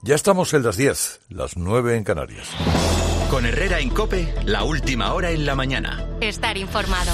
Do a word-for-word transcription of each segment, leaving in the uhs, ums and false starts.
Ya estamos en las diez, las nueve en Canarias. Con Herrera en COPE, la última hora en la mañana. Estar informado.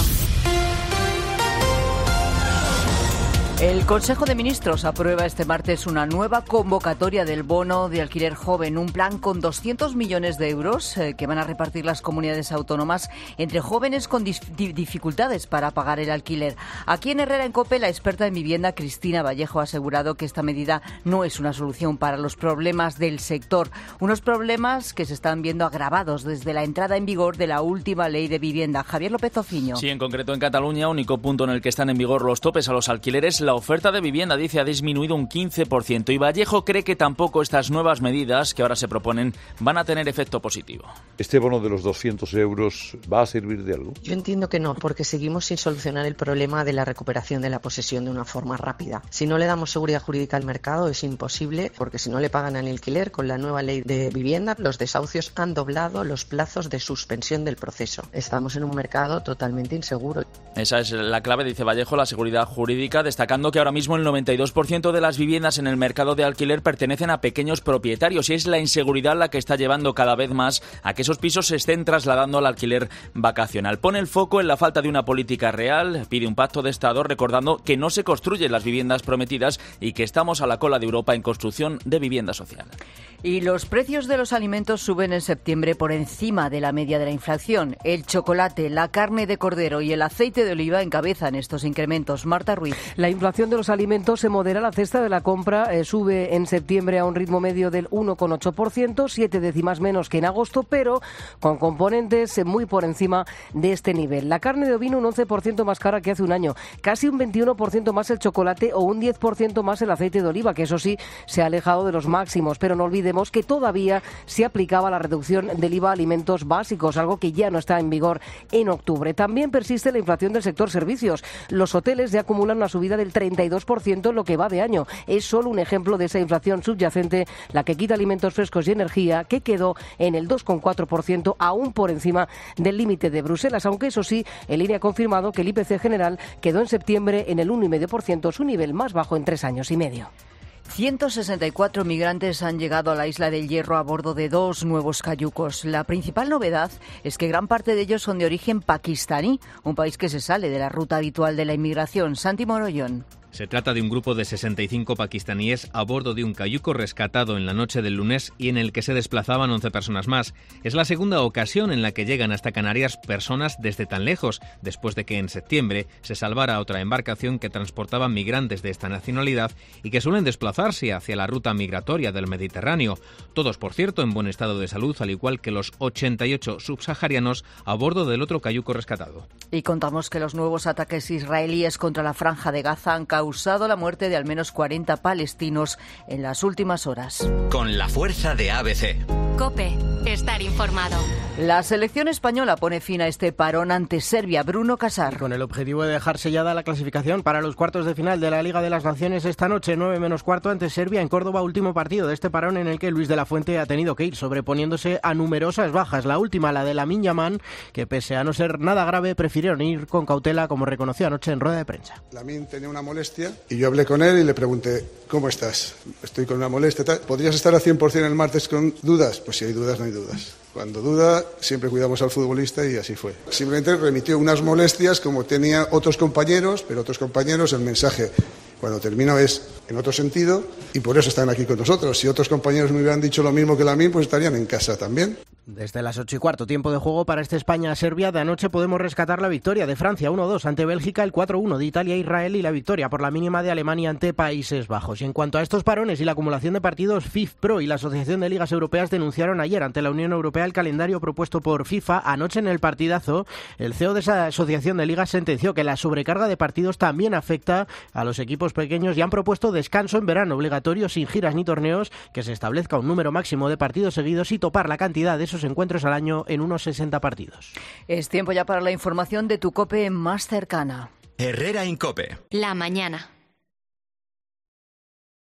El Consejo de Ministros aprueba este martes una nueva convocatoria del bono de alquiler joven, un plan con doscientos millones de euros eh, que van a repartir las comunidades autónomas entre jóvenes con dif- dificultades para pagar el alquiler. Aquí en Herrera en COPE, la experta en vivienda Cristina Vallejo ha asegurado que esta medida no es una solución para los problemas del sector, unos problemas que se están viendo agravados desde la entrada en vigor de la última ley de vivienda. Javier López Ociño. Sí, en concreto en Cataluña, único punto en el que están en vigor los topes a los alquileres, la oferta de vivienda, dice, ha disminuido un quince por ciento y Vallejo cree que tampoco estas nuevas medidas que ahora se proponen van a tener efecto positivo. ¿Este bono de los doscientos euros va a servir de algo? Yo entiendo que no, porque seguimos sin solucionar el problema de la recuperación de la posesión de una forma rápida. Si no le damos seguridad jurídica al mercado es imposible, porque si no le pagan al alquiler, con la nueva ley de vivienda, los desahucios han doblado los plazos de suspensión del proceso. Estamos en un mercado totalmente inseguro. Esa es la clave, dice Vallejo, la seguridad jurídica, destacando que ahora mismo el noventa y dos por ciento de las viviendas en el mercado de alquiler pertenecen a pequeños propietarios y es la inseguridad la que está llevando cada vez más a que esos pisos se estén trasladando al alquiler vacacional. Pone el foco en la falta de una política real, pide un pacto de Estado recordando que no se construyen las viviendas prometidas y que estamos a la cola de Europa en construcción de vivienda social. Y los precios de los alimentos suben en septiembre por encima de la media de la inflación. El chocolate, la carne de cordero y el aceite de oliva encabezan estos incrementos. Marta Ruiz. La inflación de los alimentos se modera, la cesta de la compra eh, sube en septiembre a un ritmo medio del uno coma ocho por ciento, siete décimas menos que en agosto, pero con componentes eh, muy por encima de este nivel. La carne de ovino un once por ciento más cara que hace un año, casi un veintiuno por ciento más el chocolate o un diez por ciento más el aceite de oliva, que eso sí se ha alejado de los máximos, pero no olvidemos que todavía se aplicaba la reducción del I V A a alimentos básicos, algo que ya no está en vigor en octubre. También persiste la inflación del sector servicios. Los hoteles ya acumulan una subida del treinta y dos por ciento en lo que va de año. Es solo un ejemplo de esa inflación subyacente la que quita alimentos frescos y energía, que quedó en el dos coma cuatro por ciento, aún por encima del límite de Bruselas, aunque eso sí, el I N E ha confirmado que el I P C general quedó en septiembre en el uno coma cinco por ciento, su nivel más bajo en tres años y medio. ciento sesenta y cuatro migrantes han llegado a la Isla del Hierro a bordo de dos nuevos cayucos. La principal novedad es que gran parte de ellos son de origen pakistaní, un país que se sale de la ruta habitual de la inmigración. Santi Morollón. Se trata de un grupo de sesenta y cinco pakistaníes a bordo de un cayuco rescatado en la noche del lunes y en el que se desplazaban once personas más. Es la segunda ocasión en la que llegan hasta Canarias personas desde tan lejos, después de que en septiembre se salvara otra embarcación que transportaba migrantes de esta nacionalidad y que suelen desplazarse hacia la ruta migratoria del Mediterráneo. Todos, por cierto, en buen estado de salud, al igual que los ochenta y ocho subsaharianos a bordo del otro cayuco rescatado. Y contamos que los nuevos ataques israelíes contra la Franja de Gaza han causado la muerte de al menos cuarenta palestinos en las últimas horas. Con la fuerza de A B C. COPE. Estar informado. La selección española pone fin a este parón ante Serbia. Bruno Casar. Con el objetivo de dejar sellada la clasificación para los cuartos de final de la Liga de las Naciones esta noche, nueve menos cuarto, ante Serbia en Córdoba, último partido de este parón en el que Luis de la Fuente ha tenido que ir sobreponiéndose a numerosas bajas. La última, la de Lamine Yamal, que pese a no ser nada grave, prefirieron ir con cautela, como reconoció anoche en rueda de prensa. Lamine tenía una molestia y yo hablé con él y le pregunté: ¿cómo estás? Estoy con una molestia. Tal. ¿Podrías estar al cien por ciento el martes con dudas? Pues si hay dudas, no hay dudas. Cuando duda, siempre cuidamos al futbolista y así fue. Simplemente remitió unas molestias como tenía otros compañeros, pero otros compañeros el mensaje cuando termino es en otro sentido y por eso están aquí con nosotros. Si otros compañeros me hubieran dicho lo mismo que la mí, pues estarían en casa también. Desde las ocho y cuarto, tiempo de juego para este España-Serbia. De anoche podemos rescatar la victoria de Francia uno dos ante Bélgica, el cuatro uno de Italia-Israel y la victoria por la mínima de Alemania ante Países Bajos. Y en cuanto a estos parones y la acumulación de partidos, FIFPro y la Asociación de Ligas Europeas denunciaron ayer ante la Unión Europea el calendario propuesto por FIFA. Anoche en el partidazo, el C E O de esa Asociación de Ligas sentenció que la sobrecarga de partidos también afecta a los equipos pequeños y han propuesto descanso en verano obligatorio sin giras ni torneos, que se establezca un número máximo de partidos seguidos y topar la cantidad de esos encuentros al año en unos sesenta partidos. Es tiempo ya para la información de tu COPE más cercana. Herrera en COPE. La mañana.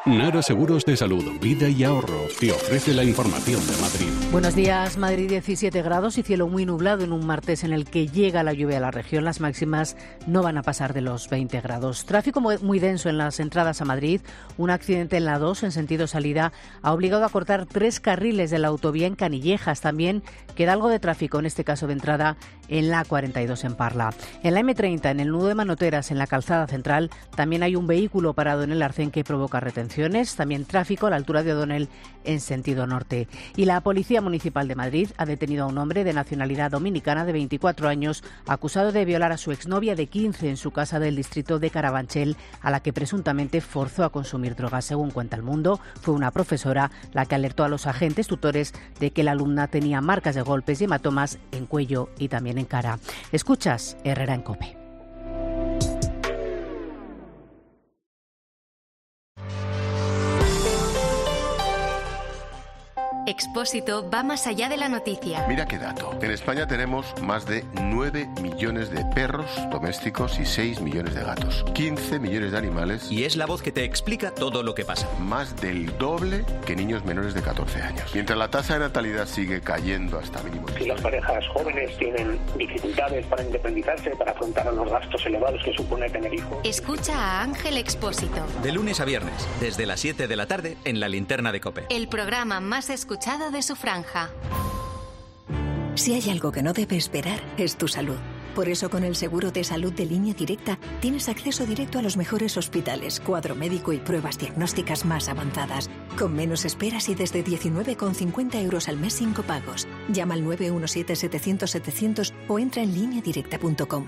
Nara Seguros de Salud, Vida y Ahorro te ofrece la información de Madrid. Buenos días, Madrid diecisiete grados y cielo muy nublado en un martes en el que llega la lluvia a la región. Las máximas no van a pasar de los veinte grados. Tráfico muy denso en las entradas a Madrid. Un accidente en la dos en sentido salida ha obligado a cortar tres carriles de la autovía en Canillejas. También queda algo de tráfico, en este caso de entrada, en la cuarenta y dos en Parla. En la eme treinta, en el nudo de Manoteras, en la calzada central, también hay un vehículo parado en el arcén que provoca retención. También tráfico a la altura de O'Donnell en sentido norte. Y la Policía Municipal de Madrid ha detenido a un hombre de nacionalidad dominicana de veinticuatro años acusado de violar a su exnovia de quince en su casa del distrito de Carabanchel, a la que presuntamente forzó a consumir drogas. Según cuenta El Mundo, fue una profesora la que alertó a los agentes tutores de que la alumna tenía marcas de golpes y hematomas en cuello y también en cara. Escuchas Herrera en COPE. Expósito va más allá de la noticia. Mira qué dato. En España tenemos más de nueve millones de perros domésticos y seis millones de gatos. quince millones de animales. Y es la voz que te explica todo lo que pasa. Más del doble que niños menores de catorce años. Mientras la tasa de natalidad sigue cayendo hasta mínimos. Si las parejas jóvenes tienen dificultades para independizarse, para afrontar los gastos elevados que supone tener hijos. Escucha a Ángel Expósito. De lunes a viernes, desde las siete de la tarde, en La Linterna de COPE. El programa más escuchado de su franja. Si hay algo que no debe esperar, es tu salud. Por eso, con el seguro de salud de Línea Directa, tienes acceso directo a los mejores hospitales, cuadro médico y pruebas diagnósticas más avanzadas, con menos esperas y desde diecinueve con cincuenta euros al mes sin copagos. Llama al nueve uno siete, setecientos, setecientos o entra en línea directa punto com.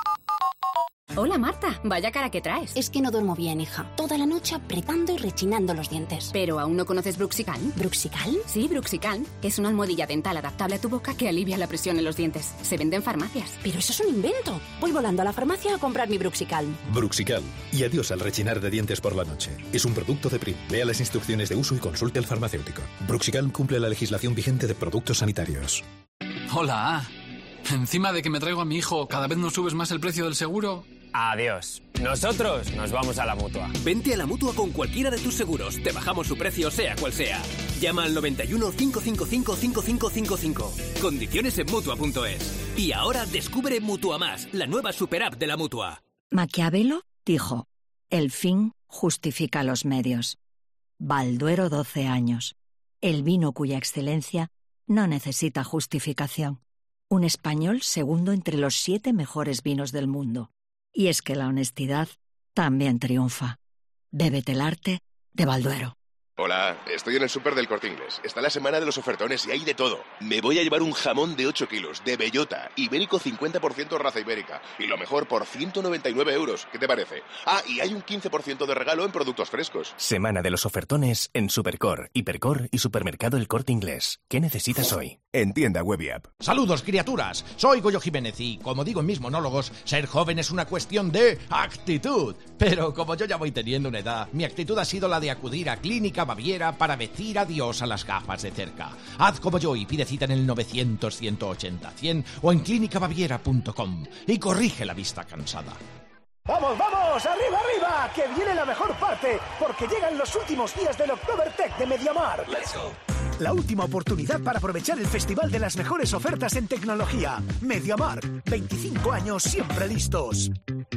Hola Marta, vaya cara que traes. Es que no duermo bien, hija. Toda la noche apretando y rechinando los dientes. ¿Pero aún no conoces Bruxical? ¿Bruxical? Sí, Bruxical. Es una almohadilla dental adaptable a tu boca que alivia la presión en los dientes. Se vende en farmacias. Pero eso es un invento. Voy volando a la farmacia a comprar mi Bruxical. Bruxical. Y adiós al rechinar de dientes por la noche. Es un producto de Prim. Lea las instrucciones de uso y consulte al farmacéutico. Bruxical cumple la legislación vigente de productos sanitarios. Hola. Encima de que me traigo a mi hijo, ¿cada vez nos subes más el precio del seguro? Adiós. Nosotros nos vamos a la Mutua. Vente a la Mutua con cualquiera de tus seguros. Te bajamos su precio sea cual sea. Llama al noventa y uno, cinco cinco cinco, cinco cinco cinco cinco. Condiciones en Mutua punto es. Y ahora descubre Mutua Más, la nueva super app de la Mutua. Maquiavelo dijo: el fin justifica los medios. Balduero, doce años. El vino cuya excelencia no necesita justificación. Un español segundo entre los siete mejores vinos del mundo. Y es que la honestidad también triunfa. Bébete el arte de Balduero. Hola, estoy en el súper del Corte Inglés. Está la semana de los ofertones y hay de todo. Me voy a llevar un jamón de ocho kilos, de bellota, ibérico cincuenta por ciento raza ibérica. Y lo mejor por ciento noventa y nueve euros. ¿Qué te parece? Ah, y hay un quince por ciento de regalo en productos frescos. Semana de los ofertones en Supercor, Hipercor y Supermercado El Corte Inglés. ¿Qué necesitas hoy? En tienda web y app. Saludos, criaturas. Soy Goyo Jiménez y, como digo en mis monólogos, ser joven es una cuestión de actitud. Pero como yo ya voy teniendo una edad, mi actitud ha sido la de acudir a Clínica Baviera para decir adiós a las gafas de cerca. Haz como yo y pide cita en el novecientos, ciento ochenta, cien o en clínica baviera punto com y corrige la vista cansada. ¡Vamos, vamos! ¡Arriba, arriba! ¡Que viene la mejor parte! Porque llegan los últimos días del Oktobertech de MediaMarkt. ¡Let's go! La última oportunidad para aprovechar el festival de las mejores ofertas en tecnología. MediaMarkt. veinticinco años siempre listos.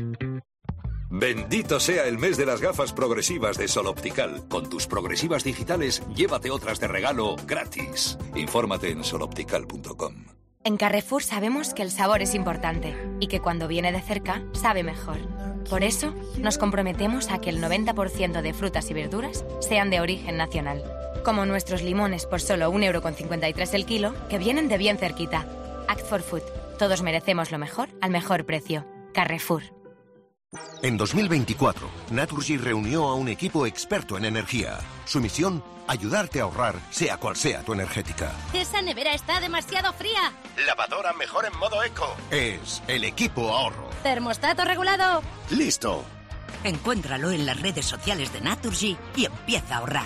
Bendito sea el mes de las gafas progresivas de Sol Optical. Con tus progresivas digitales, llévate otras de regalo gratis. Infórmate en sol optical punto com. En Carrefour sabemos que el sabor es importante y que cuando viene de cerca, sabe mejor. Por eso, nos comprometemos a que el noventa por ciento de frutas y verduras sean de origen nacional. Como nuestros limones por solo un euro con cincuenta y tres el kilo, que vienen de bien cerquita. Act for Food. Todos merecemos lo mejor al mejor precio. Carrefour. En dos mil veinticuatro, Naturgy reunió a un equipo experto en energía. Su misión, ayudarte a ahorrar, sea cual sea tu energética. ¡Esa nevera está demasiado fría! Lavadora mejor en modo eco. Es el equipo ahorro. ¿Termostato regulado? ¡Listo! Encuéntralo en las redes sociales de Naturgy y empieza a ahorrar.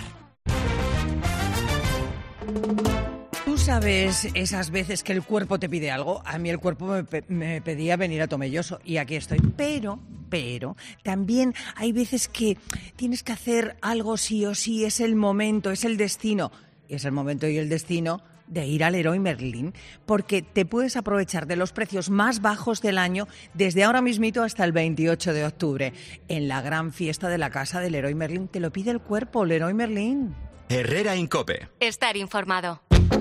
¿Tú sabes esas veces que el cuerpo te pide algo? A mí el cuerpo me, pe- me pedía venir a Tomelloso y aquí estoy. Pero... pero también hay veces que tienes que hacer algo sí o sí, es el momento, es el destino. Es el momento y el destino de ir al Leroy Merlin, porque te puedes aprovechar de los precios más bajos del año desde ahora mismito hasta el veintiocho de octubre. En la gran fiesta de la casa del Leroy Merlin, te lo pide el cuerpo, Leroy Merlin. Herrera Incope. Estar informado.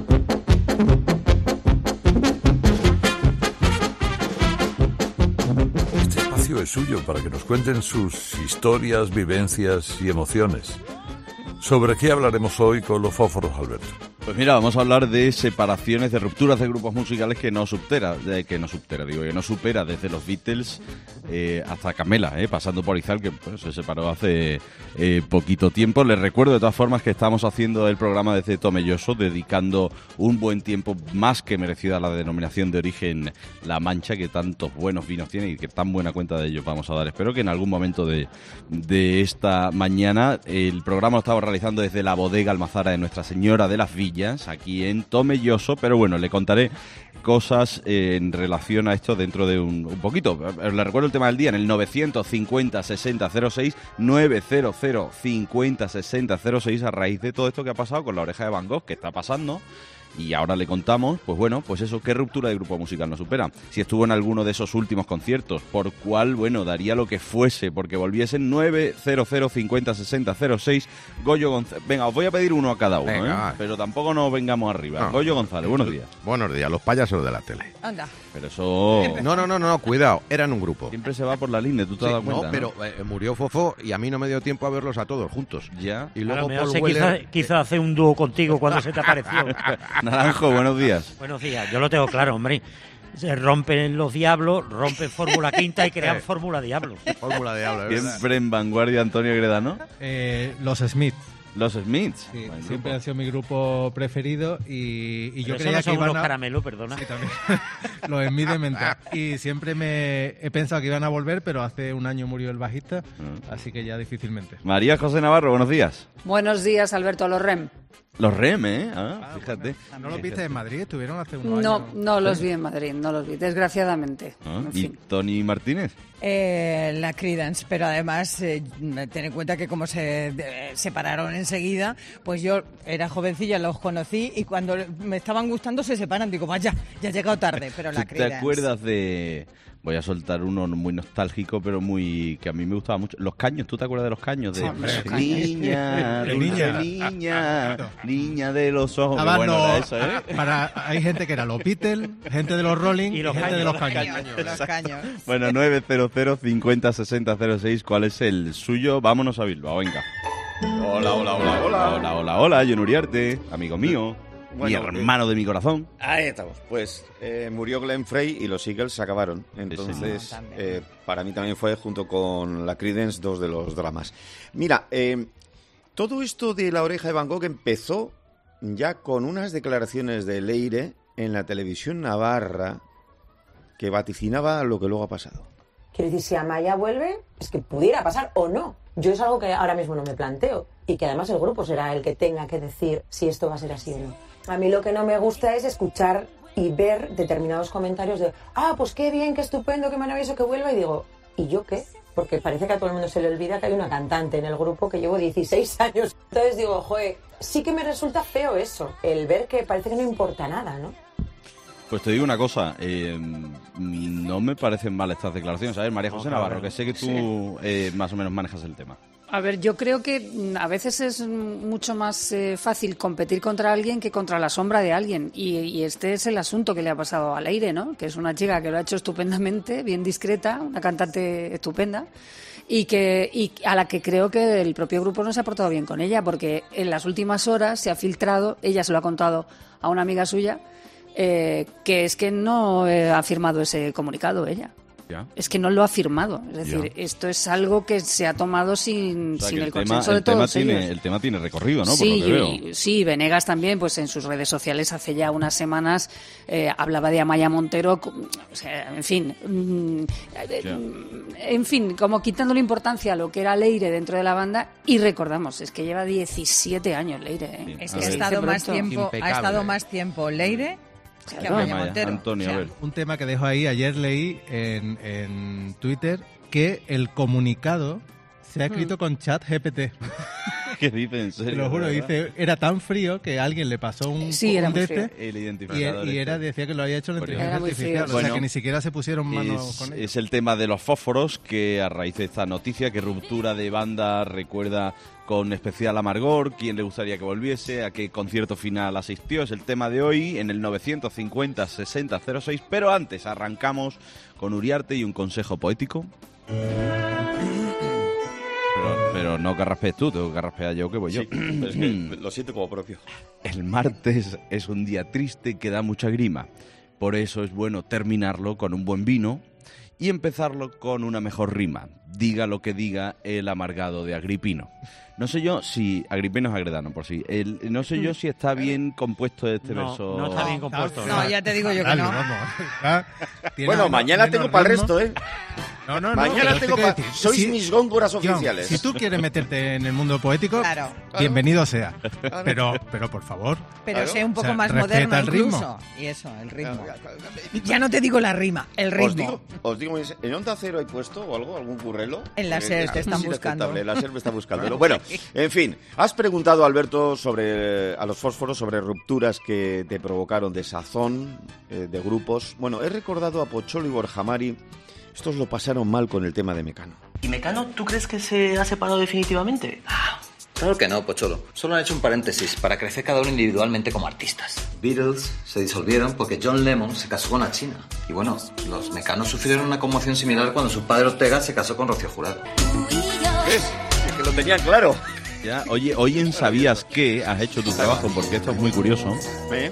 Este espacio es suyo para que nos cuenten sus historias, vivencias y emociones. ¿Sobre qué hablaremos hoy con los fósforos, Alberto? Pues mira, vamos a hablar de separaciones, de rupturas de grupos musicales que no supera, de, que no supera, digo, que no supera desde los Beatles eh, hasta Camela, eh, pasando por Izal, que pues, se separó hace eh, poquito tiempo. Les recuerdo de todas formas que estamos haciendo el programa desde Tomelloso, dedicando un buen tiempo más que merecido a la denominación de origen La Mancha, que tantos buenos vinos tiene y que tan buena cuenta de ellos vamos a dar. Espero que en algún momento de, de esta mañana el programa lo estamos realizando desde la bodega Almazara de Nuestra Señora de las Villas, aquí en Tomelloso, pero bueno, le contaré cosas eh, en relación a esto dentro de un, un poquito. Le recuerdo el tema del día en el novecientos cincuenta sesenta cero seis, novecientos cincuenta sesenta cero seis, a raíz de todo esto que ha pasado con La Oreja de Van Gogh, que está pasando. Y ahora le contamos, pues bueno, pues eso, qué ruptura de grupo musical nos supera. Si estuvo en alguno de esos últimos conciertos, por cuál, bueno, daría lo que fuese, porque volviesen novecientos cincuenta sesenta cero seis. Goyo González. Venga, os voy a pedir uno a cada uno, Venga, ¿eh? Pero tampoco nos vengamos arriba. No. Goyo González, buenos días. Buenos días, los payasos de la tele. Anda. Pero eso... No, no, no, no, cuidado, eran un grupo. Siempre se va por la línea, tú te has dado cuenta, no, pero ¿no? eh, murió Fofo y a mí no me dio tiempo a verlos a todos juntos. Ya. Y luego Paul Weller... Weller... Quiso hacer un dúo contigo cuando se te apareció. Naranjo, buenos días. Buenos días, yo lo tengo claro, hombre. Se rompen los diablos, rompen Fórmula Quinta y crean Fórmula Diablos. Fórmula Diablos, ¿verdad? Siempre en vanguardia, Antonio Gredano. Eh, los Smiths. Los Smiths. Sí, siempre han sido mi grupo preferido y, y yo Pero creía no son que iban unos a... caramelos, perdona. Sí, también. Los Smiths de menta. Y siempre me he pensado que iban a volver, pero hace un año murió el bajista, uh-huh. así que ya difícilmente. María José Navarro, buenos días. Buenos días, Alberto, los R E M. Los R E M, ¿eh? Ah, ah, fíjate. ¿No los viste en Madrid? ¿Estuvieron hace unos no, años? No, no los vi en Madrid, no los vi, desgraciadamente. Ah, en ¿Y fin. Tony Martínez? Eh, la Creedence, pero además eh, ten en cuenta que como se eh, separaron enseguida, pues yo era jovencilla, los conocí y cuando me estaban gustando se separan, digo, vaya, ya he llegado tarde, pero la Creedence. ¿Te acuerdas de...? Voy a soltar uno muy nostálgico, pero muy... que a mí me gustaba mucho. Los Caños, ¿tú te acuerdas de Los Caños? De Sí, niña, dulce niña, niña, niña de los ojos. Ah, bueno, no, era eso, ¿eh? Para, hay gente que era los Beatles, gente de los Rolling y, y gente caños, de los los Caños. caños. Los Caños. Bueno, novecientos cincuenta sesenta cero seis, ¿cuál es el suyo? Vámonos a Bilbao, venga. Hola, hola, hola, hola, hola, hola, hola, John Uriarte, amigo mío. Bueno, mi hermano de mi corazón. Ahí estamos. Pues eh, murió Glenn Frey y los Eagles se acabaron. Entonces, sí, no, eh, para mí también fue, junto con la Creedence, dos de los dramas. Mira, eh, todo esto de La Oreja de Van Gogh empezó ya con unas declaraciones de Leire en la televisión navarra que vaticinaba lo que luego ha pasado. Quiero decir, si Amaya vuelve, es que pudiera pasar o no. Yo es algo que ahora mismo no me planteo. Y que además el grupo será el que tenga que decir si esto va a ser así o no. A mí lo que no me gusta es escuchar y ver determinados comentarios de ah, pues qué bien, qué estupendo, qué maravilloso que vuelva. Y digo, ¿y yo qué? Porque parece que a todo el mundo se le olvida que hay una cantante en el grupo que llevo dieciséis años. Entonces digo, joder, sí que me resulta feo eso. El ver que parece que no importa nada, ¿no? Pues te digo una cosa, eh, no me parecen mal estas declaraciones. A ver, María José Navarro, que sé que tú sí. eh, más o menos manejas el tema. A ver, yo creo que a veces es mucho más eh, fácil competir contra alguien que contra la sombra de alguien. Y, y este es el asunto que le ha pasado a Leire, ¿no? Que es una chica que lo ha hecho estupendamente, bien discreta, una cantante estupenda. Y que y a la que creo que el propio grupo no se ha portado bien con ella, porque en las últimas horas se ha filtrado, ella se lo ha contado a una amiga suya, eh, que es que no eh, ha firmado ese comunicado ella. Ya. Es que no lo ha firmado, es decir, ya. Esto es algo que se ha tomado sin, o sea, sin el, el tema, consenso de el todos tema ellos. Tiene, el tema tiene recorrido, ¿no? Sí, Por lo que veo. Y, sí, Venegas también, pues en sus redes sociales hace ya unas semanas eh, hablaba de Amaya Montero, o sea, en fin, mm, en fin, como quitándole importancia a lo que era Leire dentro de la banda. Y recordamos, es que lleva diecisiete años Leire, ¿eh? Sí, es que ha estado más tiempo, ha estado más tiempo Leire. Claro. Amaya, Antonio, o sea, a ver. Un tema que dejo ahí, ayer leí en, en Twitter que el comunicado se ha escrito mm. con ChatGPT. ¿Qué dice? ¿En serio? Te lo juro, dice, era tan frío que alguien le pasó un, sí, un era de este el y, y era, decía que lo había hecho la inteligencia artificial. Bueno, o sea, que ni siquiera se pusieron manos es, con ello. Es el tema de los fósforos, que a raíz de esta noticia, que ruptura de banda recuerda con especial amargor, quién le gustaría que volviese, a qué concierto final asistió, es el tema de hoy en el novecientos cincuenta sesenta cero seis, pero antes arrancamos con Uriarte y un consejo poético. Pero, pero no carraspees tú, tengo que carraspear yo que voy yo. Sí, pero es que lo siento como propio. El martes es un día triste que da mucha grima. Por eso es bueno terminarlo con un buen vino y empezarlo con una mejor rima. Diga lo que diga el amargado de Agripino. No sé yo si... Agripino es Agredano, por sí. El, no sé yo si está bien compuesto este no, verso. No está bien compuesto. No, no ya te digo yo que no. Bueno, mañana tengo para el resto, ¿eh? No, no, no. Mañana tengo para... Sois si, mis góngoras John, oficiales. Si tú quieres meterte en el mundo poético, claro. bienvenido sea. Pero, pero por favor. Pero claro. sé un poco o sea, más moderno el ritmo. incluso. Y eso, el ritmo. Ya no te digo la rima, el ritmo. Os digo, os digo ¿en Onda Cero hay puesto o algo? ¿Algún currelo? En la SER te están buscando. En la SER me está buscando. Bueno, en fin. Has preguntado, Alberto, sobre a los fósforos, sobre rupturas que te provocaron de sazón, eh, de grupos. Bueno, he recordado a Pocholo y Borja Mari. Estos lo pasaron mal con el tema de Mecano. ¿Y Mecano, tú crees que se ha separado definitivamente? Ah, claro que no, Pocholo. Solo han hecho un paréntesis para crecer cada uno individualmente como artistas. Beatles se disolvieron porque John Lennon se casó con la China. Y bueno, los Mecanos sufrieron una conmoción similar cuando su padre Ortega se casó con Rocío Jurado. ¿Ves? Es que lo tenían claro. Ya, oye, hoy en ¿Sabías qué? Has hecho tu trabajo, porque esto es muy curioso. ¿Eh?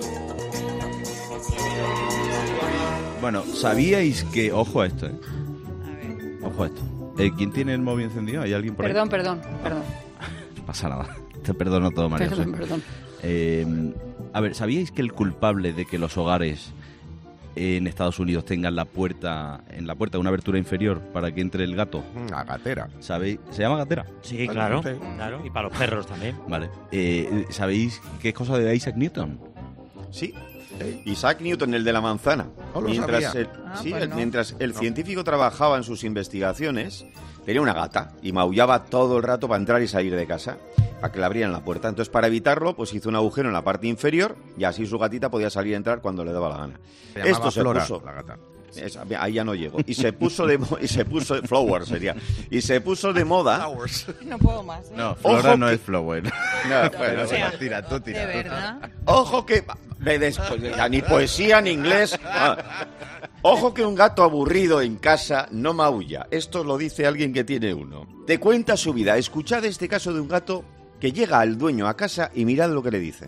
Bueno, ¿sabíais que... Ojo a esto, ¿eh? Ojo a esto. Eh, ¿Quién tiene el móvil encendido? ¿Hay alguien por perdón, ahí? Perdón, perdón, No pasa nada. Te perdono todo, María José. Perdón, perdón. Eh, a ver, ¿sabíais que el culpable de que los hogares en Estados Unidos tengan la puerta, en la puerta una abertura inferior para que entre el gato? La gatera. ¿Sabéis? ¿Se llama gatera? Sí, claro, claro. Y para los perros también. Vale. Eh, ¿Sabéis qué es cosa de Isaac Newton? Sí. Isaac Newton, el de la manzana. Oh, mientras el, ah, sí, pues el, no. mientras el no. científico trabajaba en sus investigaciones, tenía una gata y maullaba todo el rato para entrar y salir de casa, para que le abrieran la puerta. Entonces, para evitarlo, pues hizo un agujero en la parte inferior y así su gatita podía salir y entrar cuando le daba la gana. Se Esto se Flora, puso... la gata. Es, ahí ya no llego. Y se puso de y se puso Flower sería. Y se puso de moda. No puedo más. ¿eh? No, Flora Ojo no que... es Flower. No, bueno, o sea, tira, tú tira. ¿de verdad? Ojo que me des... ya, ni poesía ni inglés. Ah. Ojo que un gato aburrido en casa no maulla. Esto lo dice alguien que tiene uno. Te cuenta su vida. Escuchad este caso de un gato que llega al dueño a casa y mirad lo que le dice.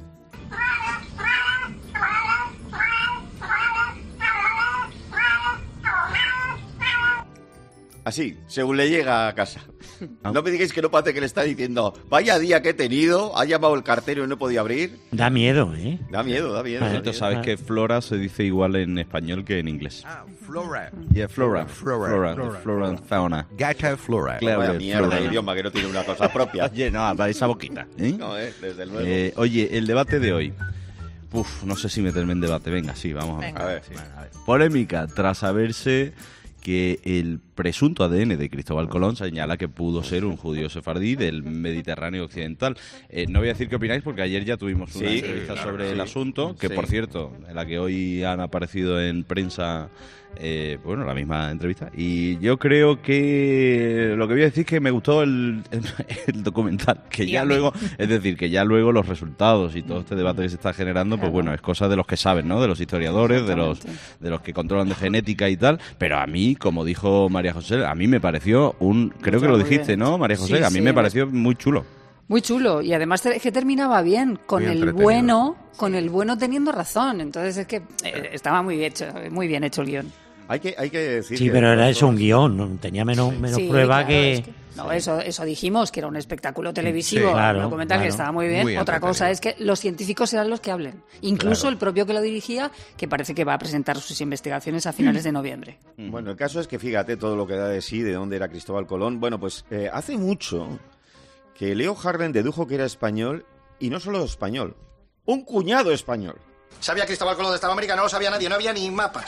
Así, según le llega a casa. No me digáis que no parece que le está diciendo, vaya día que he tenido, ha llamado el cartero y no he podido abrir. Da miedo, ¿eh? Da miedo, da miedo. Entonces, sabes que Flora se dice igual en español que en inglés. Ah, Flora. Yeah, Flora. Flora. Flora. Flora. Flora and fauna. Gata Flora. Claro, Vaya de mierda Flora. de idioma que no tiene una cosa propia. Oye, no, para esa boquita. ¿eh? No, eh, desde luego. Eh, oye, el debate de hoy. Uf, no sé si meterme en debate. Venga, sí, vamos a ver. A ver, Sí, a ver. Polémica tras saberse que el presunto A D N de Cristóbal Colón señala que pudo ser un judío sefardí del Mediterráneo occidental. Eh, no voy a decir qué opináis porque ayer ya tuvimos una Sí, entrevista claro, sobre sí. el asunto, que Sí. por cierto, en la que hoy han aparecido en prensa, eh, bueno, la misma entrevista. Y yo creo que lo que voy a decir es que me gustó el, el, el documental, que Y ya a mí. luego, es decir, que ya luego los resultados y todo este debate que se está generando, pues bueno, es cosa de los que saben, ¿no? De los historiadores, de los de los que controlan de genética y tal, pero a mí, como dijo María José, a mí me pareció un, creo que lo Muy dijiste, bien. ¿no, María José? Sí, a mí sí. me pareció muy chulo. Muy chulo, y además es que terminaba bien, con Muy el entretenido. bueno, con el bueno teniendo razón. Entonces es que eh, estaba muy bien hecho, muy bien hecho el guión. Hay que, hay que decir Sí, que pero era todos- eso un guión, ¿no? Tenía menos, menos Sí, prueba claro, que... es que- No, eso, eso dijimos, que era un espectáculo televisivo, Sí, claro, un documental claro. que estaba muy bien. Muy Otra entretenido. cosa es que los científicos serán los que hablen. Incluso Claro. el propio que lo dirigía, que parece que va a presentar sus investigaciones a finales de noviembre. Bueno, el caso es que fíjate todo lo que da de sí, de dónde era Cristóbal Colón. Bueno, pues eh, hace mucho que Leo Harlem dedujo que era español, y no solo español, un cuñado español. ¿Sabía Cristóbal Colón de esta América? No lo sabía nadie, no había ni mapas.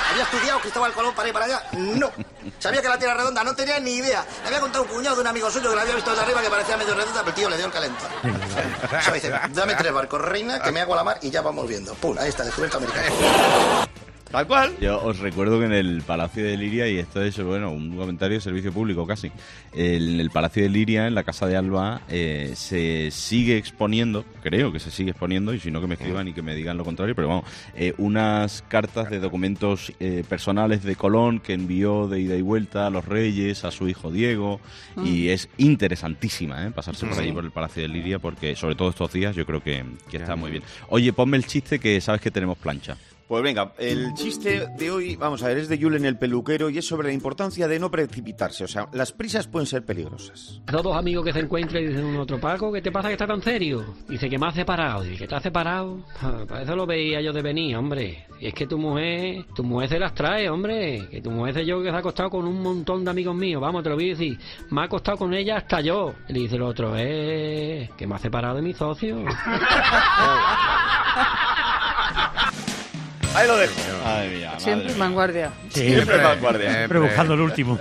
¿Había estudiado Cristóbal Colón para ir para allá? No. ¿Sabía que la Tierra es redonda? No tenía ni idea. Le había contado un cuñado de un amigo suyo que la había visto desde arriba que parecía medio redonda, pero el tío le dio el calentón. O sea, dice, dame tres barcos, reina, que me hago a la mar y ya vamos viendo. Pum, ahí está, descubierto americano. Tal cual. Yo os recuerdo que en el Palacio de Liria, y esto es, bueno, un comentario de servicio público casi, en el Palacio de Liria, en la Casa de Alba, eh, se sigue exponiendo, creo que se sigue exponiendo, y si no que me escriban y que me digan lo contrario, pero vamos, eh, unas cartas de documentos eh, personales de Colón que envió de ida y vuelta a los reyes, a su hijo Diego, mm. y es interesantísima, ¿eh? Pasarse por allí por el Palacio de Liria, porque sobre todo estos días yo creo que, que está muy bien. Oye, ponme el chiste que sabes que tenemos plancha. Pues venga, el chiste de hoy, vamos a ver, es de Julen el peluquero y es sobre la importancia de no precipitarse. O sea, las prisas pueden ser peligrosas. Los dos amigos que se encuentran y dicen uno otro, Paco, ¿qué te pasa que está tan serio? Dice que me has separado. Dice, ¿que te has separado? Ah, para eso lo veía yo de venir, hombre. Y es que tu mujer, tu mujer se las trae, hombre. Que tu mujer se yo que se ha acostado con un montón de amigos míos. Vamos, te lo voy a decir. Me ha acostado con ella hasta yo. Y le dice el otro, eh, que me ha separado de mi socio. Ahí lo dejo. Madre mía, madre Siempre mía. vanguardia. Sí, siempre, siempre vanguardia. Siempre buscando el último.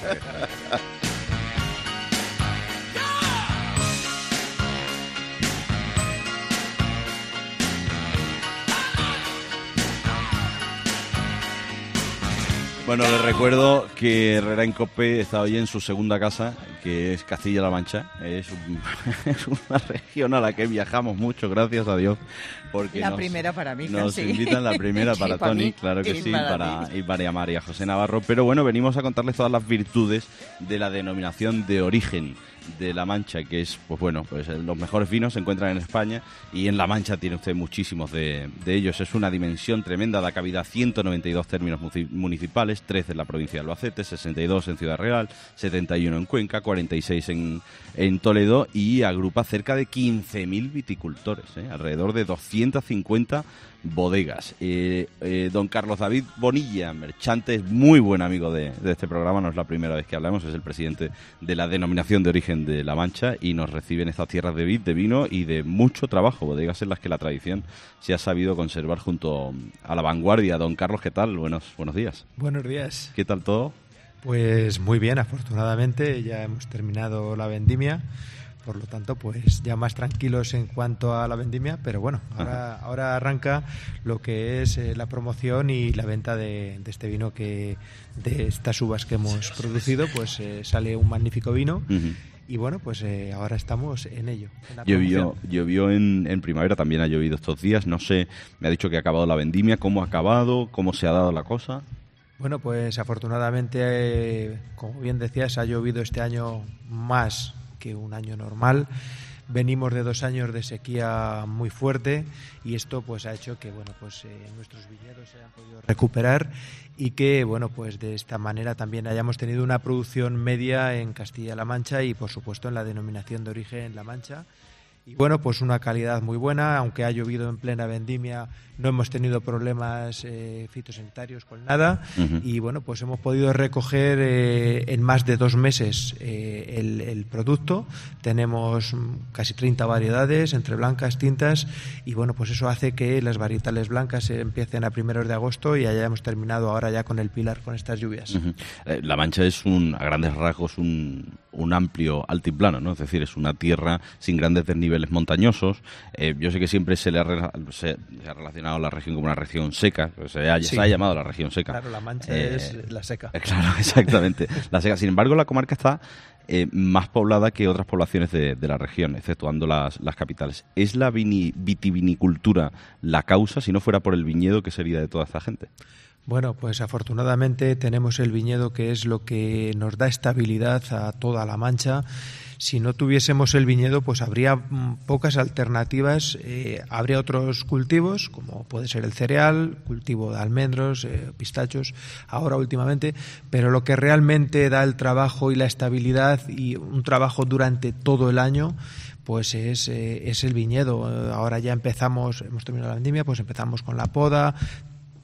Bueno, les recuerdo que Herrera en Cope está hoy en su segunda casa, que es Castilla-La Mancha. Es, un, es una región a la que viajamos mucho, gracias a Dios. Porque la nos, primera para mí, Nos sí. invitan la primera para sí, para Tony, mí, claro que y sí, para, para, y para María José Navarro. Pero bueno, venimos a contarles todas las virtudes de la denominación de origen de La Mancha, que es, pues bueno, pues los mejores vinos se encuentran en España y en La Mancha tiene usted muchísimos de, de ellos. Es una dimensión tremenda, da cabida a ciento noventa y dos términos municipales, trece en la provincia de Albacete, sesenta y dos en Ciudad Real, setenta y uno en Cuenca, cuarenta y seis en, en Toledo y agrupa cerca de quince mil viticultores, ¿eh? Alrededor de doscientas cincuenta bodegas. Eh, eh, don Carlos David Bonilla, merchante, es muy buen amigo de, de este programa, no es la primera vez que hablamos, es el presidente de la denominación de origen de La Mancha y nos recibe en estas tierras de vid, de vino y de mucho trabajo, bodegas en las que la tradición se ha sabido conservar junto a la vanguardia. Don Carlos, ¿qué tal? Buenos, buenos días. Buenos días. ¿Qué tal todo? Pues muy bien, afortunadamente ya hemos terminado la vendimia. Por lo tanto, pues ya más tranquilos en cuanto a la vendimia, pero bueno, ahora, ahora arranca lo que es eh, la promoción y la venta de, de este vino, que de estas uvas que hemos producido, pues eh, sale un magnífico vino. Uh-huh. Y bueno, pues eh, ahora estamos en ello. En llovió llovió en, en primavera, también ha llovido estos días, no sé, me ha dicho que ha acabado la vendimia, ¿cómo ha acabado? ¿Cómo se ha dado la cosa? Bueno, pues afortunadamente, eh, como bien decías, ha llovido este año más que un año normal. Venimos de dos años de sequía muy fuerte y esto pues ha hecho que bueno pues eh, nuestros viñedos se hayan podido recuperar y que bueno pues de esta manera también hayamos tenido una producción media en Castilla-La Mancha y por supuesto en la denominación de origen La Mancha. Y bueno, pues una calidad muy buena, aunque ha llovido en plena vendimia, no hemos tenido problemas eh, fitosanitarios con nada. Uh-huh. Y bueno, pues hemos podido recoger eh, en más de dos meses eh, el, el producto. Tenemos casi treinta variedades entre blancas, tintas, y bueno, pues eso hace que las varietales blancas se empiecen a primeros de agosto y hayamos terminado ahora ya con el pilar, con estas lluvias. Uh-huh. eh, La Mancha es un, a grandes rasgos, un, un amplio altiplano, ¿no? Es decir, es una tierra sin grandes desniveles montañosos. Eh, yo sé que siempre se le ha, re, se, se ha relacionado a la región como una región seca, se ha, sí. se ha llamado la región seca. Claro, La Mancha eh, es la seca. Claro, exactamente, la seca. Sin embargo, la comarca está eh, más poblada que otras poblaciones de, de la región, exceptuando las, las capitales. ¿Es la vini, vitivinicultura la causa? Si no fuera por el viñedo, ¿qué sería de toda esta gente? Bueno, pues afortunadamente tenemos el viñedo, que es lo que nos da estabilidad a toda La Mancha. Si no tuviésemos el viñedo, pues habría mm, pocas alternativas. Eh, habría otros cultivos, como puede ser el cereal, cultivo de almendros, eh, pistachos, ahora últimamente, pero lo que realmente da el trabajo y la estabilidad y un trabajo durante todo el año, pues es, eh, es el viñedo. Ahora ya empezamos, hemos terminado la vendimia, pues empezamos con la poda.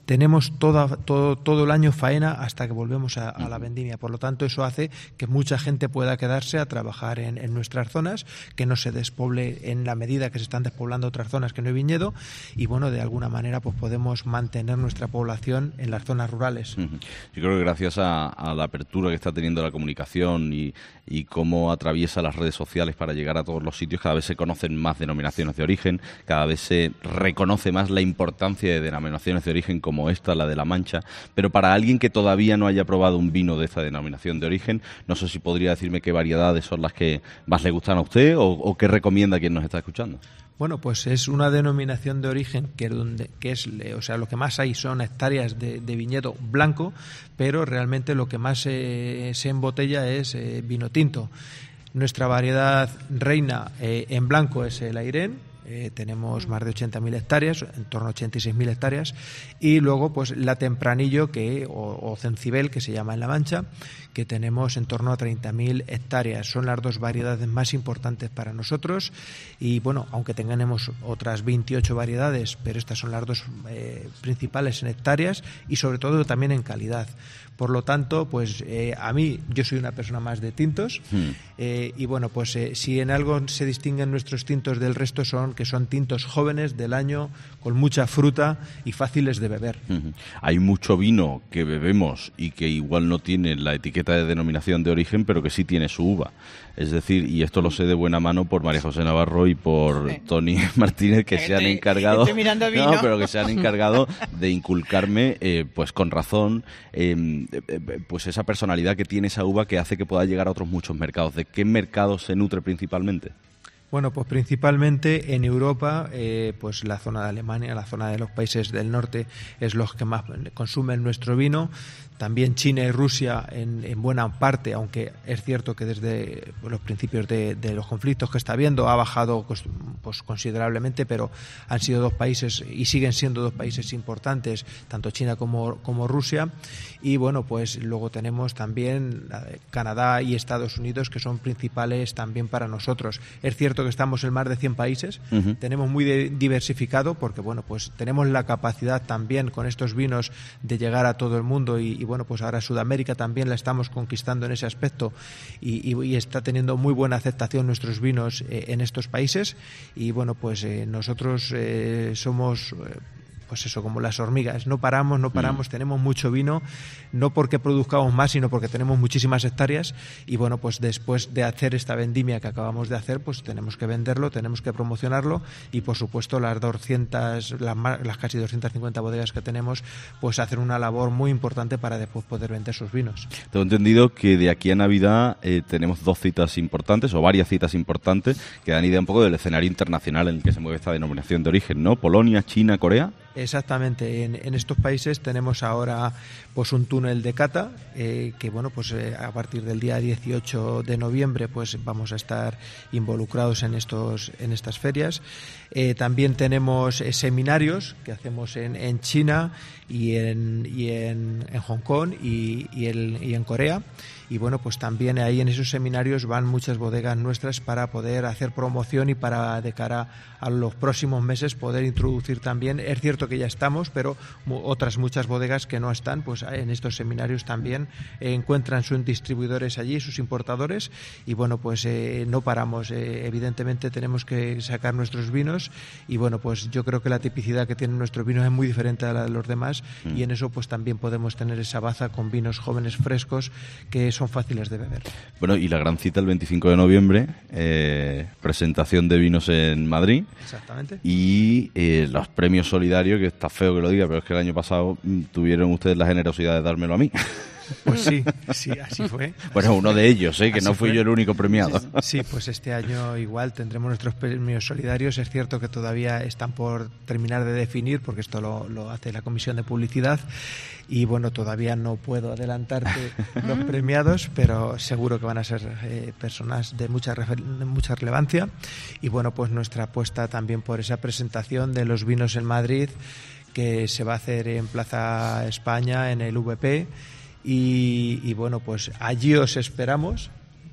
tenemos toda, todo, todo el año faena hasta que volvemos a, a la vendimia. Por lo tanto, eso hace que mucha gente pueda quedarse a trabajar en, en nuestras zonas, que no se despoble en la medida que se están despoblando otras zonas que no hay viñedo, y bueno, de alguna manera pues podemos mantener nuestra población en las zonas rurales. Yo creo que gracias a, a la apertura que está teniendo la comunicación y, y cómo atraviesa las redes sociales para llegar a todos los sitios, cada vez se conocen más denominaciones de origen, cada vez se reconoce más la importancia de denominaciones de origen como como esta, la de La Mancha, pero para alguien que todavía no haya probado un vino de esta denominación de origen, no sé si podría decirme qué variedades son las que más le gustan a usted o, o qué recomienda a quien nos está escuchando. Bueno, pues es una denominación de origen que, donde, que es, o sea, lo que más hay son hectáreas de, de viñedo blanco, pero realmente lo que más eh, se embotella es eh, vino tinto. Nuestra variedad reina eh, en blanco es el Airén. Eh, tenemos más de ochenta mil hectáreas, en torno a ochenta y seis mil hectáreas, y luego pues la Tempranillo que o, o Cencibel, que se llama en La Mancha, que tenemos en torno a treinta mil hectáreas. Son las dos variedades más importantes para nosotros y bueno, aunque tengamos otras veintiocho variedades, pero estas son las dos eh, principales en hectáreas y sobre todo también en calidad. Por lo tanto, pues eh, a mí, yo soy una persona más de tintos hmm. eh, y bueno, pues eh, si en algo se distinguen nuestros tintos del resto son que son tintos jóvenes del año, con mucha fruta y fáciles de beber. Uh-huh. Hay mucho vino que bebemos y que igual no tiene la etiqueta de denominación de origen, pero que sí tiene su uva. Es decir, y esto lo sé de buena mano por María José Navarro y por sí. Tony Martínez, que, que se estoy, han encargado, estoy mirando vino. No, pero que se han encargado de inculcarme, eh, pues con razón, eh, pues esa personalidad que tiene esa uva que hace que pueda llegar a otros muchos mercados. ¿De qué mercados se nutre principalmente? Bueno, pues principalmente en Europa, eh, pues la zona de Alemania, la zona de los países del norte es los que más consumen nuestro vino. También China y Rusia en, en buena parte, aunque es cierto que desde los principios de, de los conflictos que está habiendo ha bajado pues, pues considerablemente, pero han sido dos países y siguen siendo dos países importantes, tanto China como, como Rusia. Y bueno, pues luego tenemos también Canadá y Estados Unidos, que son principales también para nosotros. Es cierto que estamos en más de cien países, uh-huh. tenemos muy de, diversificado porque bueno, pues tenemos la capacidad también con estos vinos de llegar a todo el mundo y, y bueno, pues ahora Sudamérica también la estamos conquistando en ese aspecto y, y, y está teniendo muy buena aceptación nuestros vinos eh, en estos países y bueno, pues eh, nosotros eh, somos... Eh, pues eso, como las hormigas, no paramos, no paramos, mm. tenemos mucho vino, no porque produzcamos más, sino porque tenemos muchísimas hectáreas y bueno, pues después de hacer esta vendimia que acabamos de hacer, pues tenemos que venderlo, tenemos que promocionarlo y por supuesto las doscientas, las, las casi doscientas cincuenta bodegas que tenemos, pues hacen una labor muy importante para después poder vender sus vinos. Tengo entendido que de aquí a Navidad eh, tenemos dos citas importantes o varias citas importantes que dan idea un poco del escenario internacional en el que se mueve esta denominación de origen, ¿no? Polonia, China, Corea. Exactamente, en, en estos países tenemos ahora pues un túnel de cata eh, que bueno, pues eh, a partir del día dieciocho de noviembre pues vamos a estar involucrados en estos en estas ferias. Eh, también tenemos eh, seminarios que hacemos en, en China y en y en, en Hong Kong y, y, el, y en Corea. Y bueno, pues también ahí en esos seminarios van muchas bodegas nuestras para poder hacer promoción y para de cara a los próximos meses poder introducir también. Es cierto que ya estamos, pero otras muchas bodegas que no están, pues en estos seminarios también eh, encuentran sus distribuidores allí, sus importadores y bueno, pues eh, no paramos. Eh, evidentemente tenemos que sacar nuestros vinos y bueno, pues yo creo que la tipicidad que tienen nuestros vinos es muy diferente a la de los demás mm. y en eso pues también podemos tener esa baza con vinos jóvenes frescos que son fáciles de beber. Bueno, y la gran cita el veinticinco de noviembre, eh, presentación de vinos en Madrid. Exactamente. Y eh, los premios solidarios, que está feo que lo diga, pero es que el año pasado tuvieron ustedes la generosidad de dármelo a mí. Pues sí, sí, así fue. Bueno, uno de ellos, ¿eh? que así no fui fue. yo el único premiado. Sí, pues este año igual tendremos nuestros premios solidarios. Es cierto que todavía están por terminar de definir, porque esto lo, lo hace la Comisión de Publicidad. Y bueno, todavía no puedo adelantarte los premiados, pero seguro que van a ser eh, personas de mucha, de mucha relevancia. Y bueno, pues nuestra apuesta también por esa presentación de los vinos en Madrid, que se va a hacer en Plaza España, en el V P. Y, y bueno, pues allí os esperamos.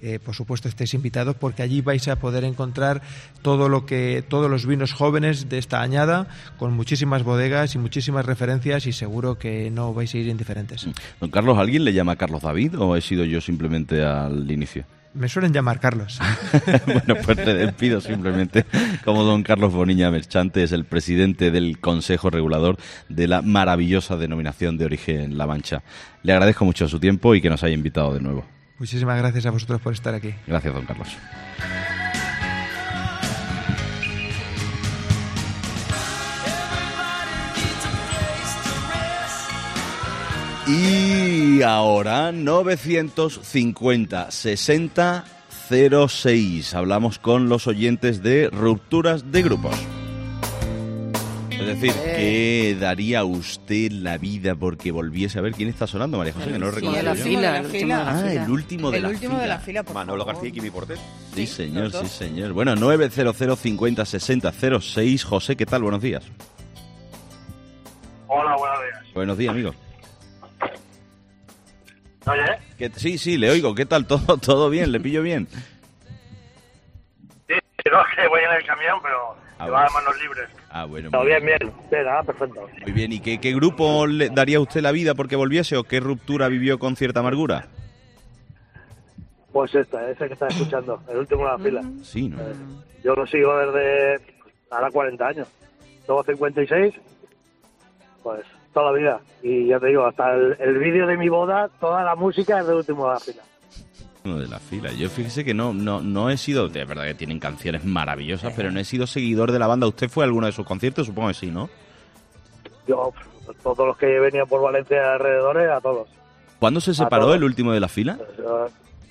eh, por supuesto estéis invitados, porque allí vais a poder encontrar todo lo que todos los vinos jóvenes de esta añada, con muchísimas bodegas y muchísimas referencias, y seguro que no vais a ir indiferentes. Don Carlos, ¿alguien le llama Carlos David o he sido yo simplemente al inicio? Me suelen llamar Carlos. Bueno, pues te despido simplemente como don Carlos Boniña Merchante, es el presidente del Consejo Regulador de la maravillosa denominación de origen La Mancha. Le agradezco mucho su tiempo y que nos haya invitado de nuevo. Muchísimas gracias a vosotros por estar aquí. Gracias, don Carlos. Y ahora novecientos cincuenta sesenta cero seis. Hablamos con los oyentes de rupturas de grupos. Es decir, ¿qué daría usted la vida porque volviese a ver quién está sonando, María José? Que no recuerdo. la fila, el último de la Ah, fila. el último de el la último fila. de la fila, por Manolo favor. García y Kimi Portet. Sí, señor, los dos. sí, señor. Bueno, nueve cero cero cincuenta sesenta cero seis. José, ¿qué tal? Buenos días. Hola, buenos días. Buenos días, amigo. Oye, ¿Qué- Sí, sí, le oigo. ¿Qué tal? ¿Todo, todo bien? ¿Le pillo bien? sí, no, es que voy en el camión, pero Ah, me va de bueno. manos libres. Ah, bueno. Pero muy bien, bien. Sí, nada, perfecto. Muy bien. ¿Y qué, qué grupo le daría a usted la vida porque volviese o qué ruptura vivió con cierta amargura? Pues esta, ese que estás escuchando, el último de la fila. Sí, ¿no? Eh, yo lo sigo desde ahora cuarenta años. Tengo cincuenta y seis, pues toda la vida. Y ya te digo, hasta el, el vídeo de mi boda, toda la música es del último de la fila. Uno de la fila. Yo fíjese que no, no, no he sido, de verdad que tienen canciones maravillosas, pero no he sido seguidor de la banda. ¿Usted fue a alguno de sus conciertos? Supongo que sí, ¿no? Yo, pff, todos los que venían por Valencia alrededores, a todos. ¿Cuándo se separó todos. el último de la fila? Eh,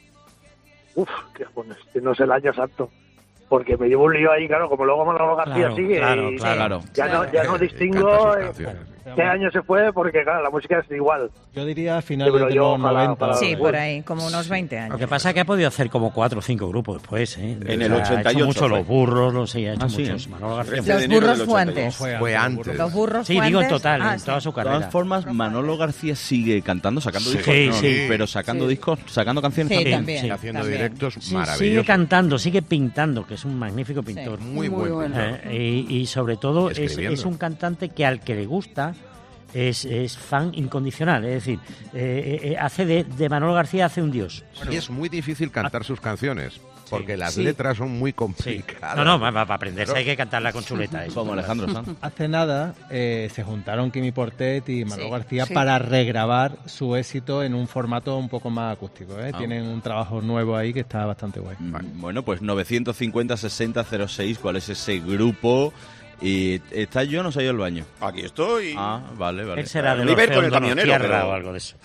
Uf, que bueno, es que no sé el año exacto. Porque me llevo un lío ahí, claro, como luego Manolo García Claro, sigue. claro, y claro. Ya no, ya no Eh, distingo canta sus eh, canciones. qué año se fue, porque claro, la música es igual. Yo diría a finales Pero de yo, los ojalá, noventa. ojalá. Sí, por ahí, como unos veinte años. Lo que pasa es que ha podido hacer como cuatro o cinco grupos después, ¿eh? En el O sea, ochenta y ocho Ha hecho mucho fue. los burros, no sé, ha hecho Ah, sí, muchos. ¿eh? Manolo García. trece de Los enero burros del fue ochenta y antes. ocho. Fue antes. Los burros Sí, fue digo en antes. total, Ah, en sí. toda su De carrera. todas formas, Manolo García sigue cantando, sacando Sí, discos. sí, no, sí. Pero sacando Sí. discos, sacando canciones Sí, también. también. sí. Haciendo también. directos Sí, sigue maravillosos. cantando, sigue pintando, que es un magnífico pintor. Muy, Muy buen bueno. pintor. Eh, y, y sobre todo es, Escribiendo. es un cantante que al que le gusta es, es fan incondicional, es decir, eh, eh, hace de, de Manolo García hace un dios. Y es muy difícil cantar sus canciones, porque las Sí. letras son muy Sí. complicadas. No, no, para aprenderse hay que cantarla con chuleta. eso. Como Alejandro Sanz. Hace nada eh, se juntaron Kimi Portet y Manolo Sí, García sí. para regrabar su éxito en un formato un poco más acústico. ¿eh? Ah. Tienen un trabajo nuevo ahí que está bastante guay. Mm, Bueno, pues novecientos cincuenta sesenta cero seis, ¿cuál es ese grupo? Y está yo, no se ha ido al baño. Aquí estoy. Ah, vale, vale. Él será de Iba los a ir con el feos camionero, Donostiarra pero- o algo de eso.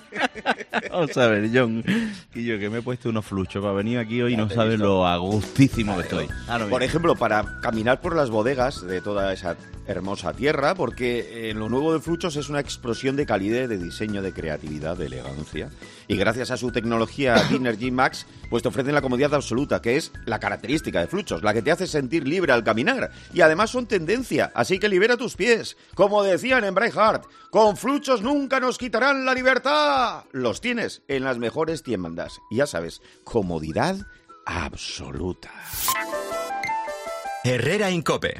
Vamos a ver, John, que yo que me he puesto unos fluchos para venir aquí hoy y no te he sabes visto. lo agustísimo que estoy. Ahora Por mismo. ejemplo, para caminar por las bodegas de toda esa hermosa tierra, porque en lo nuevo de Fluchos es una explosión de calidez, de diseño, de creatividad, de elegancia. Y gracias a su tecnología Dynergy Max, pues te ofrecen la comodidad absoluta, que es la característica de Fluchos, la que te hace sentir libre al caminar. Y además son tendencia, así que libera tus pies. Como decían en Braveheart, con Fluchos nunca nos quitarán la libertad. Los tienes en las mejores tiendas. Y ya sabes, comodidad absoluta. Herrera Incope.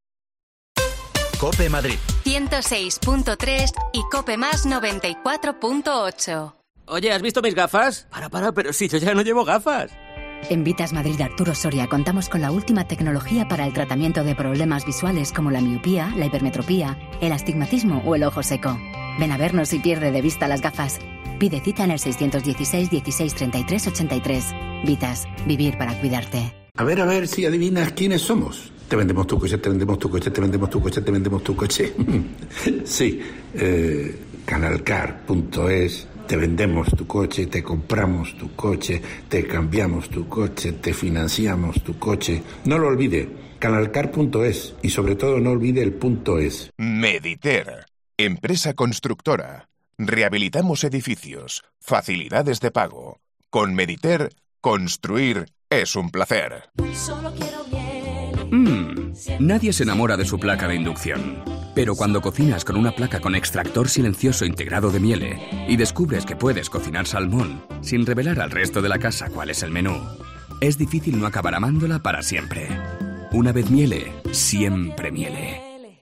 Cope Madrid. ciento seis punto tres y Cope Más noventa y cuatro punto ocho. Oye, ¿has visto mis gafas? Para, para, pero si yo ya no llevo gafas. En Vitas Madrid Arturo Soria contamos con la última tecnología para el tratamiento de problemas visuales como la miopía, la hipermetropía, el astigmatismo o el ojo seco. Ven a vernos y pierde de vista las gafas. Pide cita en el seiscientos dieciséis, dieciséis, treinta y tres, ochenta y tres. Vitas, vivir para cuidarte. A ver, a ver si adivinas quiénes somos. Te vendemos tu coche, te vendemos tu coche, te vendemos tu coche, te vendemos tu coche. Sí, eh, canalcar punto es. Te vendemos tu coche, te compramos tu coche, te cambiamos tu coche, te financiamos tu coche. No lo olvide, canalcar punto es y sobre todo no olvide el punto es. Mediter, empresa constructora. Rehabilitamos edificios, facilidades de pago. Con Mediter, construir es un placer. Solo quiero bienes, Mmm, nadie se enamora de su placa de inducción. Pero cuando cocinas con una placa con extractor silencioso integrado de Miele y descubres que puedes cocinar salmón sin revelar al resto de la casa cuál es el menú, es difícil no acabar amándola para siempre. Una vez Miele, siempre Miele.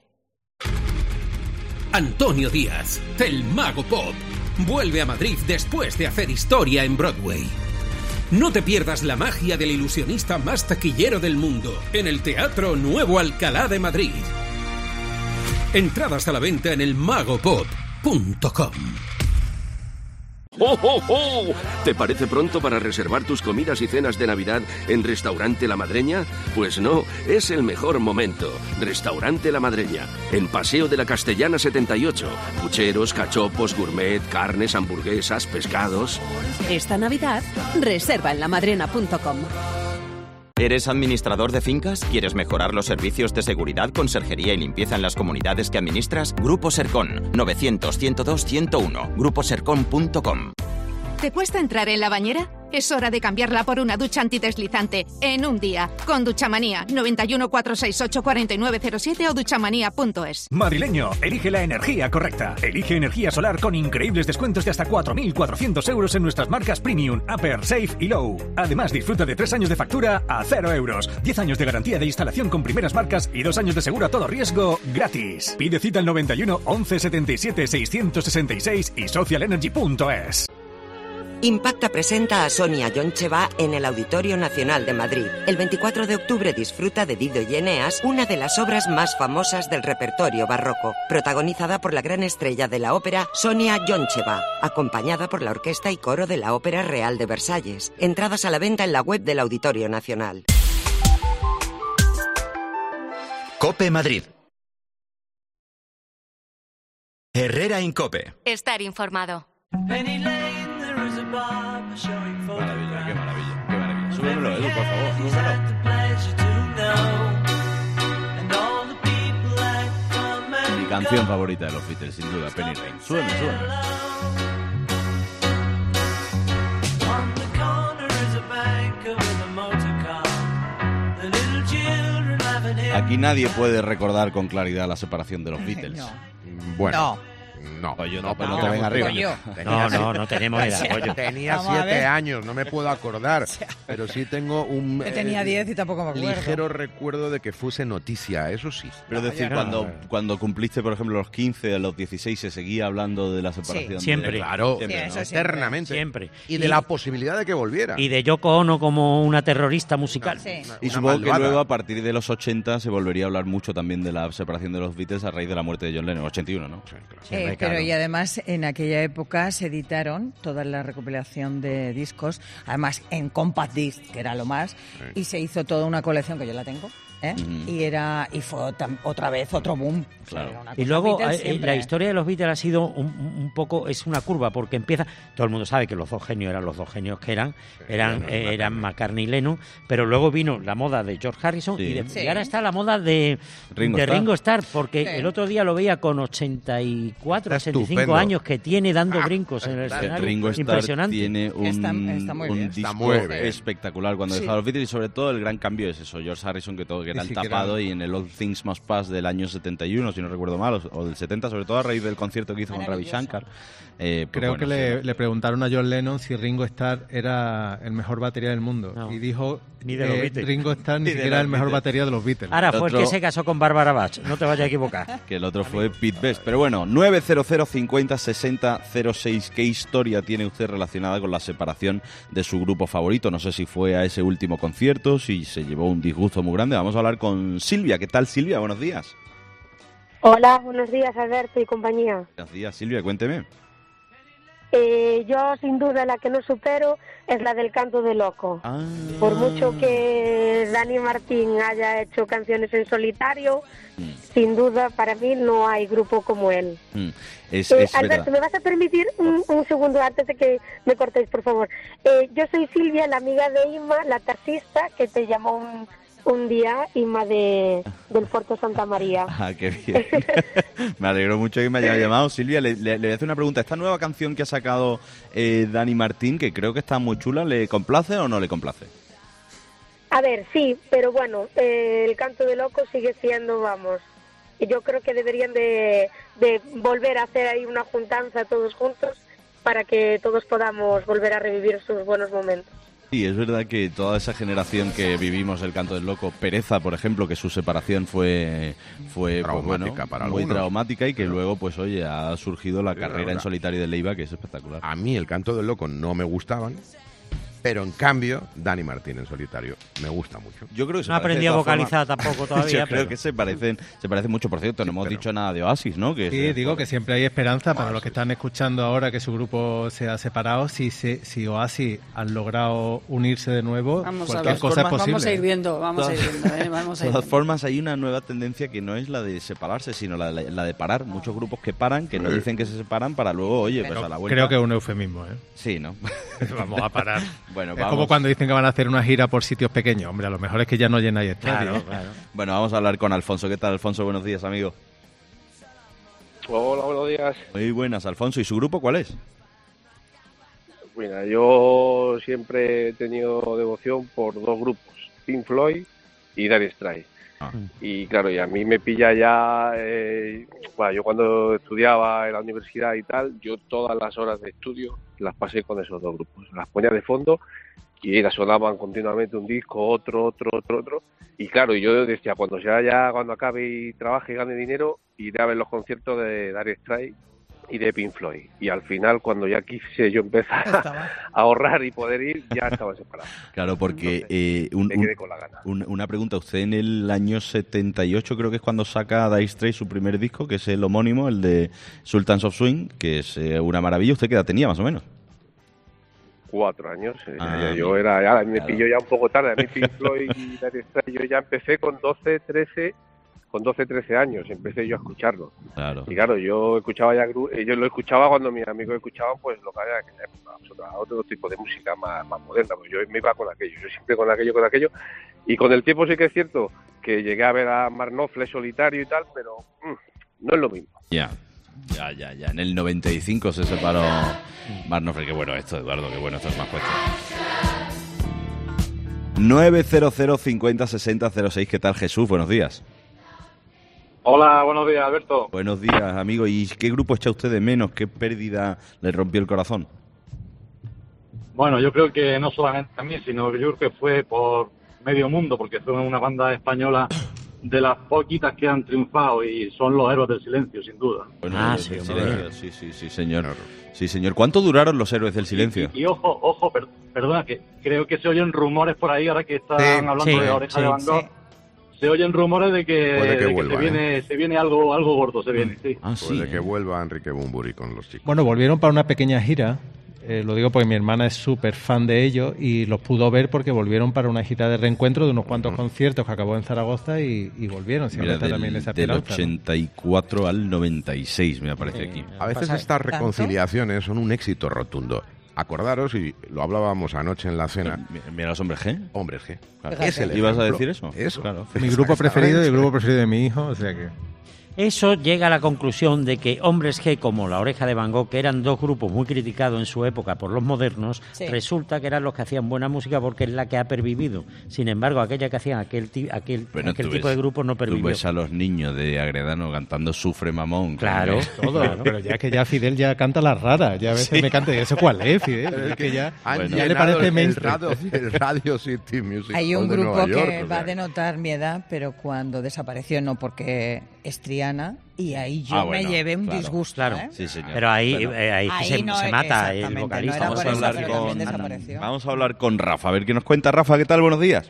Antonio Díaz, el Mago Pop, vuelve a Madrid después de hacer historia en Broadway. No te pierdas la magia del ilusionista más taquillero del mundo en el Teatro Nuevo Alcalá de Madrid. Entradas a la venta en el mago pop punto com. ¡Oh, oh, oh! ¿Te parece pronto para reservar tus comidas y cenas de Navidad en Restaurante La Madreña? Pues no, es el mejor momento. Restaurante La Madreña, en Paseo de la Castellana setenta y ocho. Pucheros, cachopos, gourmet, carnes, hamburguesas, pescados. Esta Navidad, reserva en la madrena punto com. ¿Eres administrador de fincas? ¿Quieres mejorar los servicios de seguridad, conserjería y limpieza en las comunidades que administras? Grupo Sercon, novecientos, ciento dos, ciento uno, grupo sercon punto com. ¿Te cuesta entrar en la bañera? Es hora de cambiarla por una ducha antideslizante en un día. Con Duchamanía, noventa y uno, cuatrocientos sesenta y ocho, cuarenta y nueve cero siete o duchamanía punto es. Madrileño, elige la energía correcta. Elige energía solar con increíbles descuentos de hasta cuatro mil cuatrocientos euros en nuestras marcas Premium, Upper, Safe y Low. Además, disfruta de tres años de factura a cero euros, diez años de garantía de instalación con primeras marcas y dos años de seguro a todo riesgo gratis. Pide cita al noventa y uno, once, setenta y siete, seiscientos sesenta y seis y social energy punto es. Impacta presenta a Sonia Yoncheva en el Auditorio Nacional de Madrid. El veinticuatro de octubre disfruta de Dido y Eneas, una de las obras más famosas del repertorio barroco, protagonizada por la gran estrella de la ópera Sonia Yoncheva, acompañada por la orquesta y coro de la Ópera Real de Versalles. Entradas a la venta en la web del Auditorio Nacional. COPE Madrid. Herrera en COPE. Estar informado. Maravilla, qué maravilla, qué maravilla. Súbemelo, Edu, por favor, súbemelo. Mi canción favorita de los Beatles, sin duda, Penny Lane. Súbeme, súbeme. Aquí nadie puede recordar con claridad la separación de los Beatles. No. Bueno. No. No, Pollo, no, no, no, te venga arriba. No, no, no tenemos edad, Pollo. Tenía siete años, no me puedo acordar, pero sí tengo un Yo tenía diez y tampoco me acuerdo. ligero recuerdo de que fuese noticia, eso sí. Pero es decir, cuando, cuando cumpliste, por ejemplo, los quince, a los dieciséis, se seguía hablando de la separación. Sí, siempre. De... Claro, siempre, sí, ¿no? eso eternamente. Siempre. Y de y, la posibilidad de que volviera. Y de Yoko Ono como una terrorista musical. No, sí. una, y una supongo malvada. que luego, a partir de los ochenta, se volvería a hablar mucho también de la separación de los Beatles a raíz de la muerte de John Lennon, ochenta y uno, ¿no? Sí, claro. Eh, pero claro. Y además, en aquella época se editaron toda la recopilación de discos, además en compact disc, que era lo más, sí. Y se hizo toda una colección que yo la tengo. ¿Eh? Uh-huh. Y era y fue tam, otra vez otro boom. Claro. O sea, y luego eh, la historia de los Beatles ha sido un, un poco, es una curva, porque empieza, todo el mundo sabe que los dos genios eran los dos genios que eran, eran, eh, eran McCartney y Lennon, pero luego vino la moda de George Harrison, sí. y, de, sí. y ahora está la moda de Ringo, de Starr. Ringo Starr, porque sí. el otro día lo veía con ochenta y cuatro, ochenta y cinco años que tiene dando ah, brincos en el escenario. Ringo Starr impresionante. Tiene un, está, está muy un bien. disco muy bien. espectacular cuando sí. dejó los Beatles, y sobre todo el gran cambio es eso, George Harrison, que todo que era el tapado, y en el All Things Must Pass del año setenta y uno, si no recuerdo mal, o del setenta, sobre todo a raíz del concierto que hizo con Ravi Shankar. Eh, pues Creo bueno, que le, sí. le preguntaron a John Lennon si Ringo Starr era el mejor batería del mundo. No. Y dijo que Ringo Starr ni, ni siquiera era el mejor Beatles. batería de los Beatles. Ahora el fue otro... el que se casó con Barbara Bach, no te vayas a equivocar. Que el otro fue Pete Best. Pero bueno, nueve cero cero, cincuenta, sesenta, cero seis. ¿Qué historia tiene usted relacionada con la separación de su grupo favorito? No sé si fue a ese último concierto, si se llevó un disgusto muy grande. Vamos a hablar con Silvia. ¿Qué tal, Silvia? Buenos días. Hola, buenos días, Alberto y compañía. Buenos días, Silvia, cuénteme. Eh, yo, sin duda, la que no supero es la del Canto de Loco. Ah. Por mucho que Dani Martín haya hecho canciones en solitario, mm. sin duda, para mí no hay grupo como él. Mm. Es, eh, es Alberto, verdad. ¿me vas a permitir un, un segundo antes de que me cortéis, por favor? Eh, yo soy Silvia, la amiga de Inma, la taxista, que te llamó un... un día, Inma de, del Puerto Santa María. Ah, qué bien. Me alegro mucho que me haya llamado. Silvia, le, le, le voy a hacer una pregunta. ¿Esta nueva canción que ha sacado eh, Dani Martín, que creo que está muy chula, ¿le complace o no le complace? A ver, sí, pero bueno, eh, el Canto de Loco sigue siendo, vamos, yo creo que deberían de, de volver a hacer ahí una juntanza todos juntos para que todos podamos volver a revivir sus buenos momentos. Sí, es verdad que toda esa generación que vivimos el Canto del Loco, Pereza, por ejemplo, que su separación fue fue traumática pues, bueno, para muy algunos. traumática y que luego, pues oye, ha surgido la Sí, carrera ahora. en solitario de Leiva, que es espectacular. A mí el Canto del Loco no me gustaban, pero en cambio Dani Martín en solitario me gusta mucho. Yo creo que se No parece aprendí de a todas vocalizar formas. tampoco todavía, Yo creo pero- que se parecen, se parecen mucho. Por cierto, no hemos dicho nada de Oasis, ¿no? Que Sí, se- digo que siempre hay esperanza para los que están escuchando ahora que su grupo se ha separado. Si, se, si Oasis han logrado unirse de nuevo, Vamos a cualquier ver, cosa es vamos posible. a ir viendo, vamos a ir viendo, ¿eh? Vamos a De ir todas viendo. formas, hay una nueva tendencia que no es la de separarse, sino la, la de parar. Muchos grupos que paran, que no dicen que se separan para luego, oye, pues a la vuelta. Creo que es un eufemismo, ¿eh? Sí, ¿no? Vamos a parar. Bueno, es vamos. como cuando dicen que van a hacer una gira por sitios pequeños. Hombre, a lo mejor es que ya no llenáis estadios. Bueno, vamos a hablar con Alfonso. ¿Qué tal, Alfonso? Buenos días, amigo. Hola, buenos días. Muy buenas, Alfonso. ¿Y su grupo cuál es? Mira, yo siempre he tenido devoción por dos grupos, Pink Floyd y Dire Straits. Y claro, y a mí me pilla ya, eh, bueno, yo cuando estudiaba en la universidad y tal, yo todas las horas de estudio las pasé con esos dos grupos. Las ponía de fondo y las sonaban continuamente un disco, otro, otro, otro, otro. Y claro, yo decía, cuando sea ya, cuando acabe y trabaje y gane dinero, iré a ver los conciertos de Dire Straits y de Pink Floyd. Y al final, cuando ya quise yo empezar a ahorrar y poder ir, ya estaban separados. Claro, porque eh, un- me un- quedé con la gana. un- una pregunta. Usted en el año setenta y ocho creo que es cuando saca Dire Straits su primer disco, que es el homónimo, el de Sultans of Swing, que es eh, una maravilla. ¿Usted qué edad tenía, más o menos? Cuatro años. eh, Ah, ya- yo bien. era, ya, me Claro. pilló ya un poco tarde. A mí Pink Floyd y Dire Straits, yo ya empecé con doce, trece, con doce, trece años, empecé yo a escucharlo. Claro. Y claro, yo escuchaba ya, gru- eh, yo lo escuchaba cuando mis amigos escuchaban, pues lo que había en aquella época, otra- otro tipo de música más, más moderna, pues yo me iba con aquello, yo siempre con aquello, con aquello. Y con el tiempo sí que es cierto que llegué a ver a Mark Knopfler solitario y tal, pero mm, no es lo mismo. Ya, ya, ya, ya. En el noventa y cinco se separó Mark Knopfler. Qué bueno esto, Eduardo, qué bueno esto es más puesto. nueve cero cero cincuenta sesenta cero seis. ¿Qué tal, Jesús? Buenos días. Hola, buenos días, Alberto. Buenos días, amigo. ¿Y qué grupo echa usted de menos? ¿Qué pérdida le rompió el corazón? Bueno, yo creo que no solamente a mí, sino que yo creo que fue por medio mundo, porque fue una banda española de las poquitas que han triunfado y son los Héroes del Silencio, sin duda. Bueno, Ah, Héroes sí, del hombre. Silencio. Sí, sí, sí, señor. Sí, señor. ¿Cuánto duraron los Héroes del Silencio? Y ojo, ojo, per- perdona, que creo que se oyen rumores por ahí, ahora que están Sí, hablando sí, de Oreja sí, de Van Gogh, se oyen rumores de que, Puede que de que vuelva, se viene, se viene algo, algo gordo, se viene, sí. Ah, Puede que vuelva Enrique Bunbury con los chicos. Bueno, volvieron para una pequeña gira. Eh, lo digo porque mi hermana es súper fan de ellos y los pudo ver porque volvieron para una gira de reencuentro de unos cuantos conciertos que acabó en Zaragoza y, y volvieron. Mira, Siempre del, también esa del esperanza, ¿no? ochenta y cuatro al noventa y seis, me aparece aquí. A veces pasa estas tanto. reconciliaciones son un éxito rotundo. Acordaros, y lo hablábamos anoche en la cena. Mira los Hombres G. Hombres G. Claro. Es el ¿Ibas a ejemplo. decir eso? Eso. Claro. Mi grupo preferido y el grupo preferido de mi hijo, o sea que... Eso llega a la conclusión de que Hombres G, como La Oreja de Van Gogh, que eran dos grupos muy criticados en su época por los modernos, Sí. resulta que eran los que hacían buena música porque es la que ha pervivido. Sin embargo, aquella que hacían aquel, ti- aquel, Bueno, aquel tú tipo ves- de grupos no Tú pervivió. ves a los niños de Agredano cantando Sufre Mamón. Claro, Todo, pero ya que ya Fidel ya canta las raras, ya a veces Sí. me canta, ¿y eso cuál es, Fidel? Pero Es es que que ya, han ya le llenado parece el mainstream. radio, el Radio City Music Hay Hall un de grupo Nueva que York, o va a sea. denotar mi edad, pero cuando desapareció no porque es Triana, y ahí yo Ah, me bueno, llevé un claro, disgusto. claro. ¿eh? Sí, señor. Pero ahí, Bueno, eh, ahí, Ahí se, no se es- mata el exactamente, vocalista. no era Vamos por a eso, hablar pero con también desapareció. Vamos a hablar con Rafa, a ver qué nos cuenta Rafa. ¿Qué tal? Buenos días.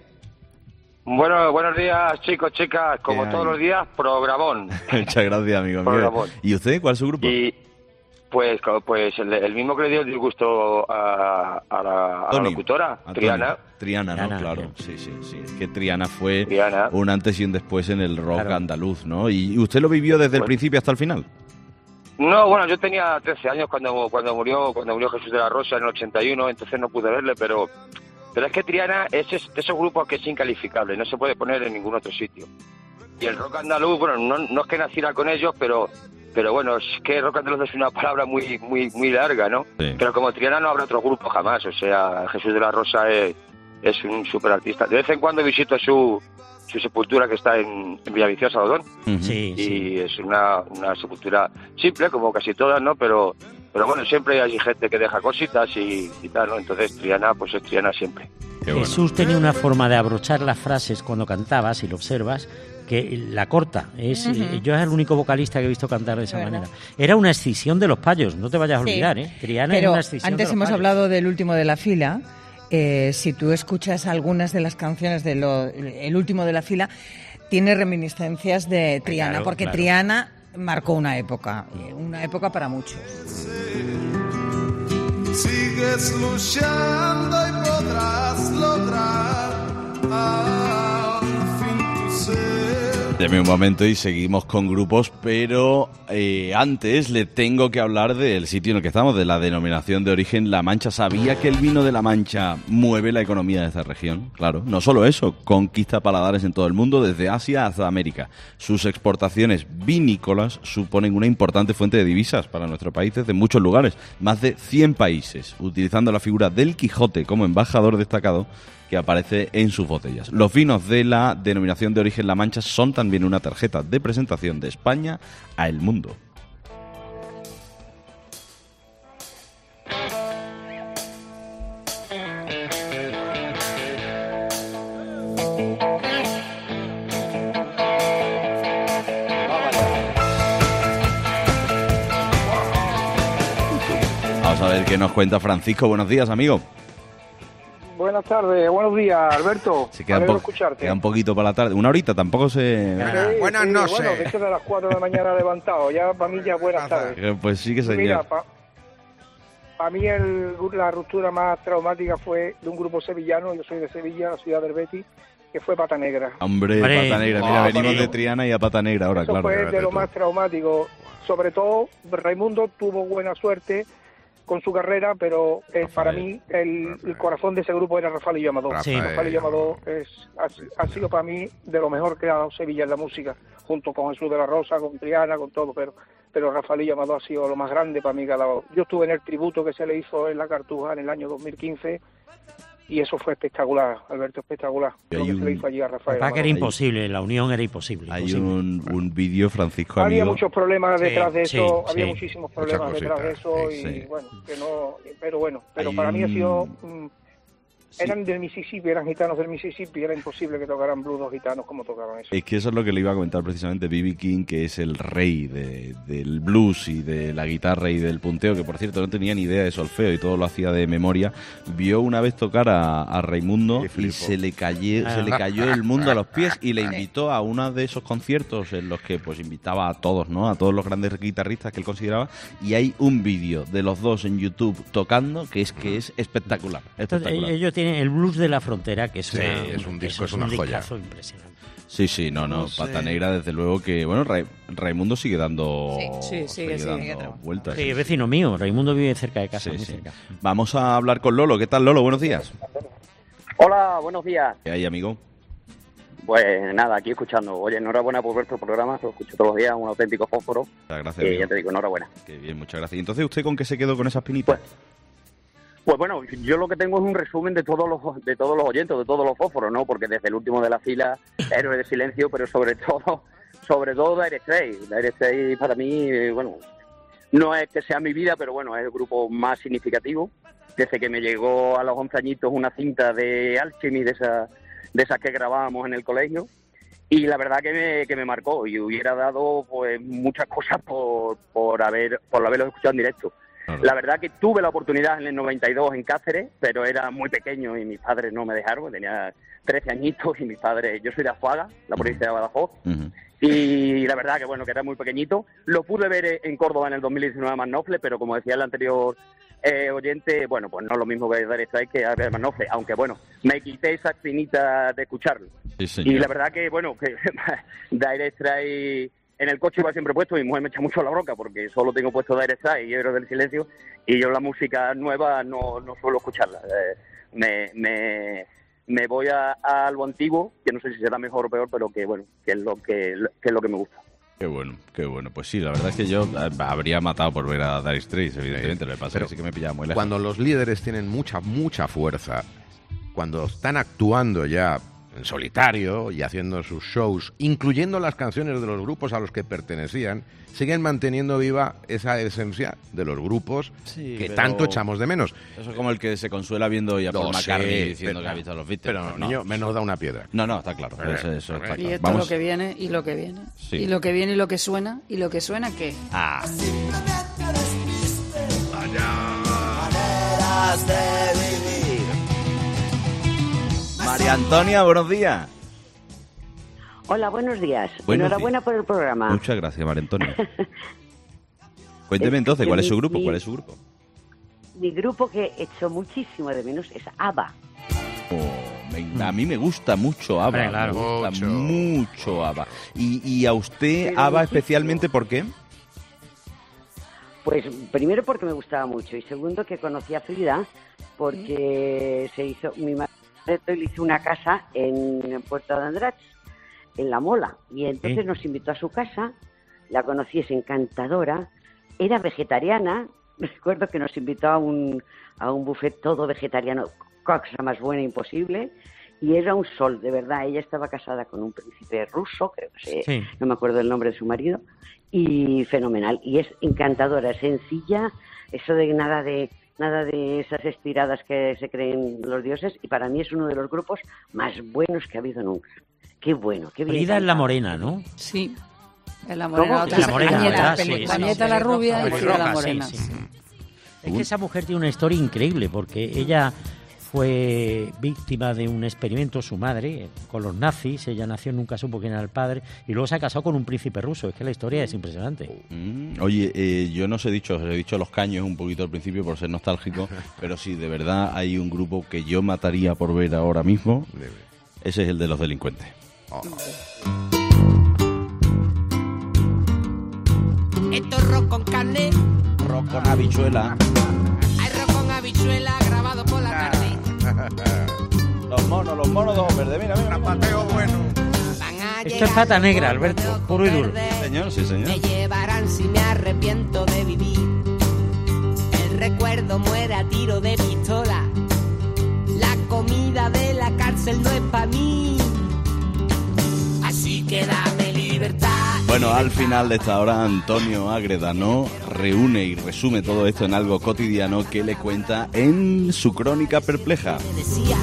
Bueno, buenos días, chicos, chicas. Como ¿Qué todos hay? los días, programón. Muchas gracias, amigo mío. Programón. ¿Y usted cuál es su grupo? Y pues, co- pues el, el mismo que le dio el disgusto a, a la, a la Tony. locutora, A Tony. Triana. Triana, ¿no? Triana, Claro, sí, sí, sí. Es que Triana fue Triana. un antes y un después en el rock Claro. andaluz, ¿no? ¿Y usted lo vivió desde el Pues- principio hasta el final? No, bueno, yo tenía trece años cuando cuando murió cuando murió Jesús de la Rosa en el ochenta y uno, entonces no pude verle, pero pero es que Triana es es- de esos grupos que es incalificable, no se puede poner en ningún otro sitio. Y el rock andaluz, bueno, no, no es que naciera con ellos, pero pero bueno, es que rock andaluz es una palabra muy muy muy larga, ¿no? Sí. Pero como Triana no habrá otro grupo jamás, o sea, Jesús de la Rosa es, es un súper artista. De vez en cuando visito su su sepultura, que está en, en Villaviciosa, Odón. Sí, y sí. es una, una sepultura simple, como casi todas, ¿no? Pero pero bueno, siempre hay gente que deja cositas y, y tal, ¿no? Entonces Triana, pues es Triana siempre. Jesús tenía una forma de abrochar las frases cuando cantaba, si lo observas, que la corta. Es, Ujú. eh, yo es el único vocalista que he visto cantar de esa Bueno. manera. Era una escisión de los payos, no te vayas a Sí. olvidar, ¿eh? Triana Pero era una escisión antes de los hemos payos. hablado del último de la fila. Eh, si tú escuchas algunas de las canciones del el último de la fila, tiene reminiscencias de Triana, Claro, porque claro. Triana marcó una época, una época para muchos. Sigues luchando y podrás lograr al fin tu ser. Deme un momento y seguimos con grupos, pero eh, antes le tengo que hablar del sitio en el que estamos, de la denominación de origen La Mancha. ¿Sabía que el vino de La Mancha mueve la economía de esta región? Claro, no solo eso, conquista paladares en todo el mundo, desde Asia hasta América. Sus exportaciones vinícolas suponen una importante fuente de divisas para nuestro país desde muchos lugares, más de cien países, utilizando la figura del Quijote como embajador destacado que aparece en sus botellas. Los vinos de la denominación de origen La Mancha son también una tarjeta de presentación de España a el mundo. Vamos a ver qué nos cuenta Francisco. Buenos días, amigo. Buenas tardes, buenos días, Alberto. Se queda un, Alegro po- escucharte. queda un poquito para la tarde. Una horita, tampoco se... Sí, Buenas sí, noches. Bueno, de hecho de las cuatro de la mañana levantado, ya para mí ya buenas tardes. Eh, Pues sí que se Mira, para mí el, la ruptura más traumática fue de un grupo sevillano, yo soy de Sevilla, la ciudad del Betis, que fue Pata Negra. Hombre, Hombre. Pata Negra. Mira, Ah, venimos tío. de Triana y a Pata Negra ahora, Eso claro. fue de lo más traumático. Sobre todo, Raimundo tuvo buena suerte con su carrera, pero eh, para mí el, el corazón de ese grupo era Rafael y Amador. Sí. Rafael y Amador es, ha, ha sido para mí de lo mejor que ha dado Sevilla en la música, junto con Jesús de la Rosa, con Triana, con todo, pero pero Rafael y Amador ha sido lo más grande para mí que ha dado. Yo estuve en el tributo que se le hizo en la Cartuja en el año dos mil quince y eso fue espectacular, Alberto, espectacular, Y lo hay que se le un- hizo allí a Rafael. Papá, que era Amador. imposible, la unión era imposible. Hay imposible. un, un vídeo, Francisco, Había amigo. muchos problemas Sí, detrás de sí, eso, sí. había muchísimos problemas Muchas detrás de eso cositas, y sí. bueno, que no, pero bueno, pero Hay para mí ha un- sido, mm, eran del Mississippi, eran gitanos del Mississippi, era imposible que tocaran blues los gitanos como tocaban eso. Es que eso es lo que le iba a comentar precisamente. B B King, que es el rey de- del blues y de la guitarra y del punteo, que por cierto no tenía ni idea de solfeo y todo lo hacía de memoria, vio una vez tocar a, a Raimundo Y y flipó. se le, cayó, se le cayó el mundo a los pies y le invitó a uno de esos conciertos en los que pues invitaba a todos, ¿no? A todos los grandes guitarristas que él consideraba, y hay un vídeo de los dos en YouTube tocando que es que es espectacular. Entonces, espectacular. ellos tienen el blues de la frontera, que es, Sí, una- es un disco, eso es una joya. discazo impresionante. Sí, sí, no, no, No sé. Pata Negra, desde luego que, bueno, Ra- Raimundo sigue dando, Sí, sí, sigue, sigue, dando sigue trabajando. vueltas. Sí, es vecino mío, Raimundo vive cerca de casa, Sí, muy sí. cerca. Vamos a hablar con Lolo. ¿Qué tal, Lolo? Buenos días. Hola, buenos días. ¿Qué hay, amigo? Pues nada, aquí escuchando. Oye, enhorabuena por vuestro programa, lo escucho todos los días, un auténtico fósforo. Muchas gracias, Y amigo. ya te digo, enhorabuena. Qué bien, muchas gracias. ¿Y entonces usted con qué se quedó con esas pinitas? Pues bueno, yo lo que tengo es un resumen de todos los de todos los oyentes, de todos los fósforos, ¿no? Porque desde el último de la fila, Héroe de Silencio, pero sobre todo, sobre todo Dire Straits. Dire Straits para mí, eh, bueno, no es que sea mi vida, pero bueno, es el grupo más significativo. Desde que me llegó a los once añitos una cinta de Alchemy, de esas de esas que grabábamos en el colegio, y la verdad que me, que me marcó, y hubiera dado pues muchas cosas por, por haber por haberlos escuchado en directo. La verdad que tuve la oportunidad en el noventa y dos en Cáceres, pero era muy pequeño y mis padres no me dejaron, tenía trece añitos y mis padres, yo soy de Azuaga, la provincia de Badajoz, y la verdad que bueno, que era muy pequeñito. Lo pude ver en Córdoba en el dos mil diecinueve a Manofle, pero como decía el anterior eh, oyente, bueno, pues no es lo mismo que Dire Straits que a ver Manofle, aunque bueno, me quité esa espinita de escucharlo. Sí, señor. Y la verdad que bueno, que Dire Straits en el coche iba siempre puesto, mi mujer me echa mucho la bronca porque solo tengo puesto Dire Straits y Héroe del Silencio, y yo la música nueva no, no suelo escucharla. Eh, me, me, me voy a, a lo antiguo, que no sé si será mejor o peor, pero que bueno, que es lo que, que es lo que me gusta. Qué bueno, qué bueno. Pues sí, la verdad es que yo eh, habría matado por ver a Dire Straits, evidentemente. Lo que pasa es que sí que me pillaba muy lejos. Cuando los líderes tienen mucha, mucha fuerza, cuando están actuando ya en solitario y haciendo sus shows, incluyendo las canciones de los grupos a los que pertenecían, siguen manteniendo viva esa esencia de los grupos Sí, que pero tanto echamos de menos. Eso es como el que se consuela viendo ya Lo por sé, McCartney diciendo pero- que ha visto a los Beatles. pero, Pues no. niño, menos da una piedra. No, no, está claro. Eh, Eso, eso está Y claro. esto Vamos. lo que viene, y lo que viene. Sí. Y lo que viene, y lo que suena, y lo que suena, ¿qué? Ah. Maneras de vivir. María Antonia, buenos días. Hola, buenos días. Buenos Enhorabuena días. por el programa. Muchas gracias, María Antonia. Cuénteme entonces, ¿cuál es su grupo? ¿Cuál es su grupo? Mi grupo que echo muchísimo de menos es ABBA. Oh, me- a mí me gusta mucho ABBA. Hombre, claro. Me gusta mucho ABBA. ¿Y, y a usted Pero ABBA muchísimo. especialmente por qué? Pues primero porque me gustaba mucho y segundo que conocí a Frida porque se hizo, mi madre le hizo una casa en Puerto de Andratx, en La Mola, y entonces Sí. nos invitó a su casa, la conocí, es encantadora, era vegetariana, recuerdo que nos invitó a un, a un buffet todo vegetariano, cosa más buena imposible, y era un sol, de verdad. Ella estaba casada con un príncipe ruso, creo que se- Sí. no me acuerdo el nombre de su marido, y fenomenal. Y es encantadora, sencilla, eso de nada de nada de esas estiradas que se creen los dioses, y para mí es uno de los grupos más buenos que ha habido nunca. Qué bueno, qué bien. Frida es la cantado. morena, ¿no? Sí. Es la morena. ¿Cómo? Otra La es morena, Añeta, ¿verdad? Sí, sí, Añeta sí. la rubia y Frida la Pelirroja, sí, morena. sí. Es que esa mujer tiene una historia increíble porque ella fue víctima de un experimento, su madre, con los nazis. Ella nació, nunca supo quién era el padre y luego se ha casado con un príncipe ruso. Es que la historia es impresionante. Mm, Oye, eh, yo no os he dicho, os he dicho Los Caños un poquito al principio por ser nostálgico, pero si de verdad hay un grupo que yo mataría por ver ahora mismo, ese es el de Los Delincuentes. Esto es rock con carne, Rock con habichuela. hay rock con habichuela grabado por la tarde. Los monos, los monos de ojos verdes, mira, mira. Zapateo bueno. Esto es pata negra, Alberto, puro y duro. Señor, sí, señor. Me llevarán si me arrepiento de vivir. El recuerdo muere a tiro de pistola. La comida de la cárcel no es para mí. Así que dame libertad. Bueno, al final de esta hora, Antonio Agredano reúne y resume todo esto en algo cotidiano que le cuenta en su crónica perpleja. Decía,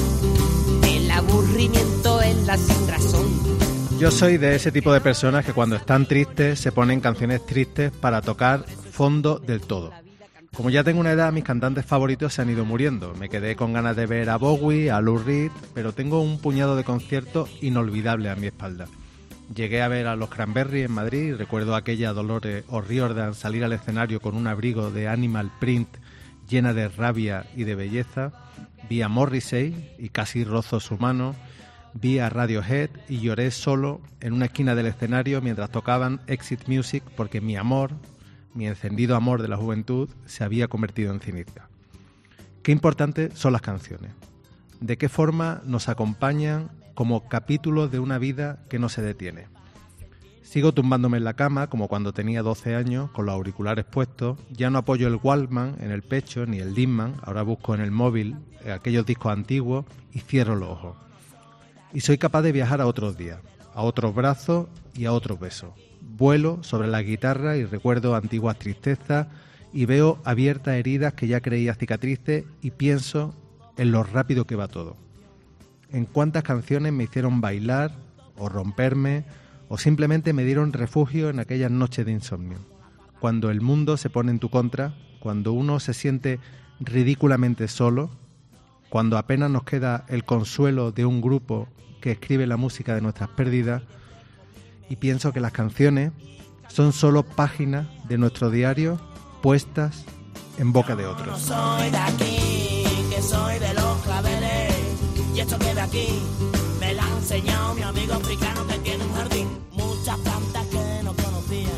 el aburrimiento es la sin razón. Yo soy de ese tipo de personas que cuando están tristes se ponen canciones tristes para tocar fondo del todo. Como ya tengo una edad, mis cantantes favoritos se han ido muriendo. Me quedé con ganas de ver a Bowie, a Lou Reed, pero tengo un puñado de conciertos inolvidables a mi espalda. Llegué a ver a los Cranberries en Madrid y recuerdo a aquella Dolores O'Riordan salir al escenario con un abrigo de animal print llena de rabia y de belleza. Vi a Morrissey y casi rozo su mano. Vi a Radiohead y lloré solo en una esquina del escenario mientras tocaban Exit Music porque mi amor, mi encendido amor de la juventud, se había convertido en ceniza. Qué importantes son las canciones. De qué forma nos acompañan como capítulos de una vida que no se detiene. Sigo tumbándome en la cama como cuando tenía doce años, con los auriculares puestos. Ya no apoyo el Walkman en el pecho ni el Discman, ahora busco en el móvil aquellos discos antiguos y cierro los ojos. Y soy capaz de viajar a otros días, a otros brazos y a otros besos. Vuelo sobre la guitarra y recuerdo antiguas tristezas y veo abiertas heridas que ya creía cicatrices y pienso en lo rápido que va todo. En cuántas canciones me hicieron bailar o romperme o simplemente me dieron refugio en aquellas noches de insomnio. Cuando el mundo se pone en tu contra, cuando uno se siente ridículamente solo, cuando apenas nos queda el consuelo de un grupo que escribe la música de nuestras pérdidas, y pienso que las canciones son solo páginas de nuestro diario puestas en boca de No otros. soy de aquí, que soy de los claveles. Y esto que ve aquí me la ha enseñado mi amigo africano que tiene un jardín. Muchas plantas que no conocía.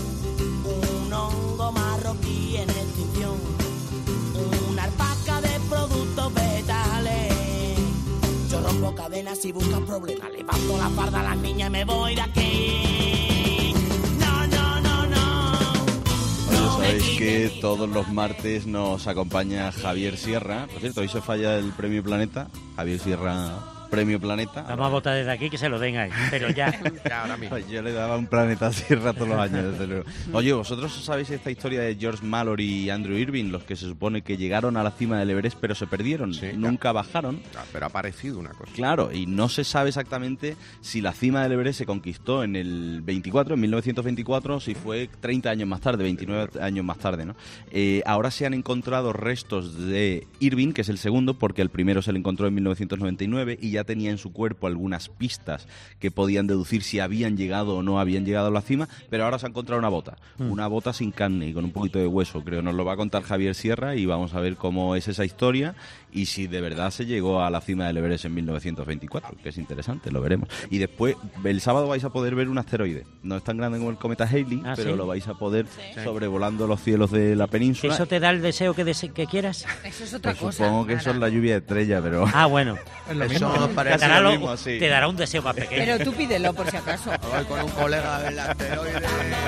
Un hongo marroquí en extinción. Una alpaca de productos vegetales. Yo rompo cadenas y busco problemas. Levanto la farda a las niñas y me voy de aquí. No, no, no, no. Oye, Sabéis que todos los martes nos acompaña Javier Sierra. Por cierto, hoy se falla el Premio Planeta. Javier Sierra, Premio Planeta. Vamos a votar desde aquí que se lo den ahí, pero ya. Ya, ahora mismo. Yo le daba un Planeta Sierra todos los años, desde luego. Oye, ¿vosotros sabéis esta historia de George Mallory y Andrew Irving, los que se supone que llegaron a la cima del Everest pero se perdieron? Sí, Nunca bajaron. Ah, pero ha parecido una cosa. Claro, y no se sabe exactamente si la cima del Everest se conquistó en el veinticuatro, en mil novecientos veinticuatro, o si fue treinta años más tarde, veintinueve años más tarde, ¿no? Eh, ahora se han encontrado restos de Irving, que es el segundo, porque el primero se le encontró en mil novecientos noventa y nueve y ya tenía en su cuerpo algunas pistas que podían deducir si habían llegado o no habían llegado a la cima, pero ahora se ha encontrado una bota, mm. una bota sin carne y con un poquito de hueso, creo. Nos lo va a contar Javier Sierra y vamos a ver cómo es esa historia y si de verdad se llegó a la cima del Everest en mil novecientos veinticuatro, que es interesante, lo veremos. Y después, el sábado vais a poder ver un asteroide. No es tan grande como el cometa Halley, ¿Ah, pero sí? lo vais a poder sí. sobrevolando los cielos de la península. ¿Eso te da el deseo que, dese que quieras? Eso es otra Pues cosa. supongo que eso es la lluvia de estrella, pero... Ah, bueno. Es lo Eso mismo. nos Te parece dará, lo lo- mismo, sí. te dará un deseo más pequeño. Pero tú pídelo por si acaso. Voy con un colega a ver el asteroide.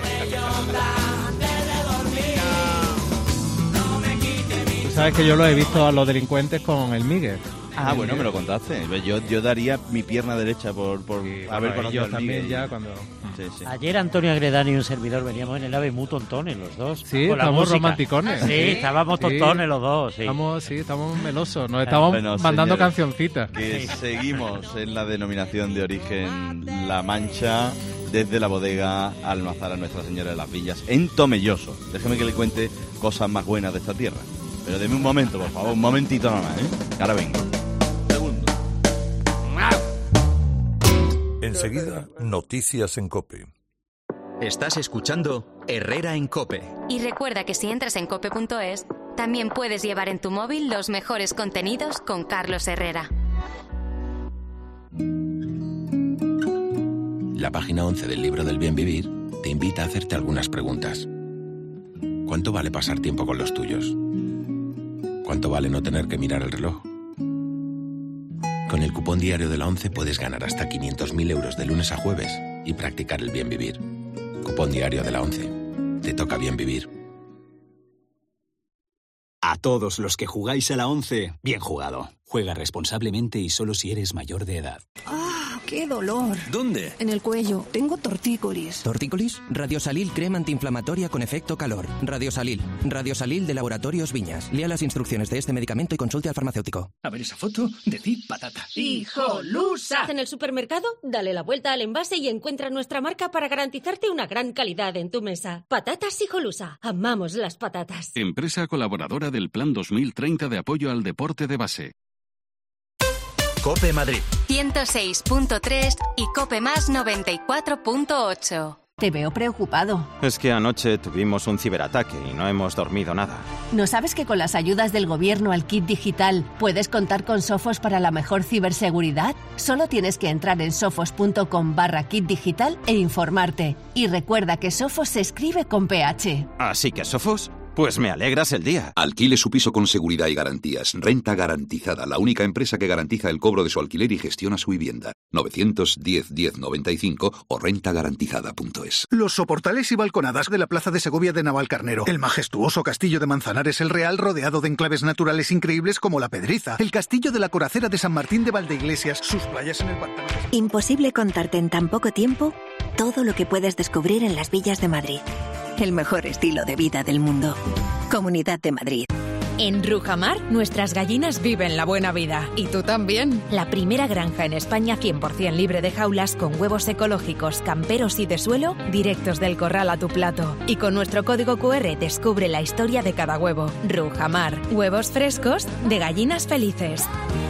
Tú sabes que yo lo he visto a los delincuentes con el Miguel. Ah, bueno, me lo contaste. Yo, yo daría mi pierna derecha por, por haber conocido yo al también Miguel. ya cuando... Sí, sí. Ayer Antonio Agredani y un servidor veníamos en el AVE muy tontones los dos. Sí, con la estamos música. romanticones. Sí, Sí, estábamos sí. tontones los dos. Sí. Estamos, sí, estamos melosos. Nos estamos Bueno, mandando señores, cancioncitas. Que seguimos en la denominación de origen La Mancha, desde la bodega Almazara Nuestra Señora de las Villas, en Tomelloso. Déjeme que le cuente cosas más buenas de esta tierra. Pero deme un momento, por favor, un momentito nada más, ¿eh? Que ahora vengo. Segundo. Enseguida, noticias en COPE. Estás escuchando Herrera en COPE. Y recuerda que si entras en cope punto es, también puedes llevar en tu móvil los mejores contenidos con Carlos Herrera. La página once del libro del bien vivir te invita a hacerte algunas preguntas. ¿Cuánto vale pasar tiempo con los tuyos? ¿Cuánto vale no tener que mirar el reloj? Con el cupón diario de la ONCE puedes ganar hasta quinientos mil euros de lunes a jueves y practicar el bien vivir. Cupón diario de la ONCE. Te toca bien vivir. A todos los que jugáis a la once, bien jugado. Juega responsablemente y solo si eres mayor de edad. ¡Ah, qué dolor! ¿Dónde? En el cuello. Tengo tortícolis. ¿Tortícolis? Radiosalil crema antiinflamatoria con efecto calor. Radiosalil. Radiosalil de Laboratorios Viñas. Lea las instrucciones de este medicamento y consulte al farmacéutico. A ver esa foto, decid patata. ¡Hijolusa! En el supermercado, dale la vuelta al envase y encuentra nuestra marca para garantizarte una gran calidad en tu mesa. Patatas Hijolusa. Amamos las patatas. Empresa colaboradora del Plan dos mil treinta de apoyo al deporte de base. COPE Madrid. ciento seis punto tres y Cope Más noventa y cuatro punto ocho. Te veo preocupado. Es que anoche tuvimos un ciberataque y no hemos dormido nada. ¿No sabes que con las ayudas del gobierno al kit digital puedes contar con Sofos para la mejor ciberseguridad? Solo tienes que entrar en sofos.com barra kit digital e informarte. Y recuerda que Sofos se escribe con P H. Así que, Sofos, pues me alegras el día. Alquile su piso con seguridad y garantías. Renta Garantizada, la única empresa que garantiza el cobro de su alquiler y gestiona su vivienda. novecientos diez diez noventa y cinco o renta garantizada punto es. Los soportales y balconadas de la Plaza de Segovia de Navalcarnero. El majestuoso castillo de Manzanares el Real, rodeado de enclaves naturales increíbles como la Pedriza. El castillo de la Coracera de San Martín de Valdeiglesias. Sus playas en el pantano. Imposible contarte en tan poco tiempo todo lo que puedes descubrir en las villas de Madrid. El mejor estilo de vida del mundo. Comunidad de Madrid. En Rujamar, nuestras gallinas viven la buena vida. ¿Y tú también? La primera granja en España cien por ciento libre de jaulas con huevos ecológicos, camperos y de suelo, directos del corral a tu plato. Y con nuestro código cu erre descubre la historia de cada huevo. Rujamar, huevos frescos de gallinas felices.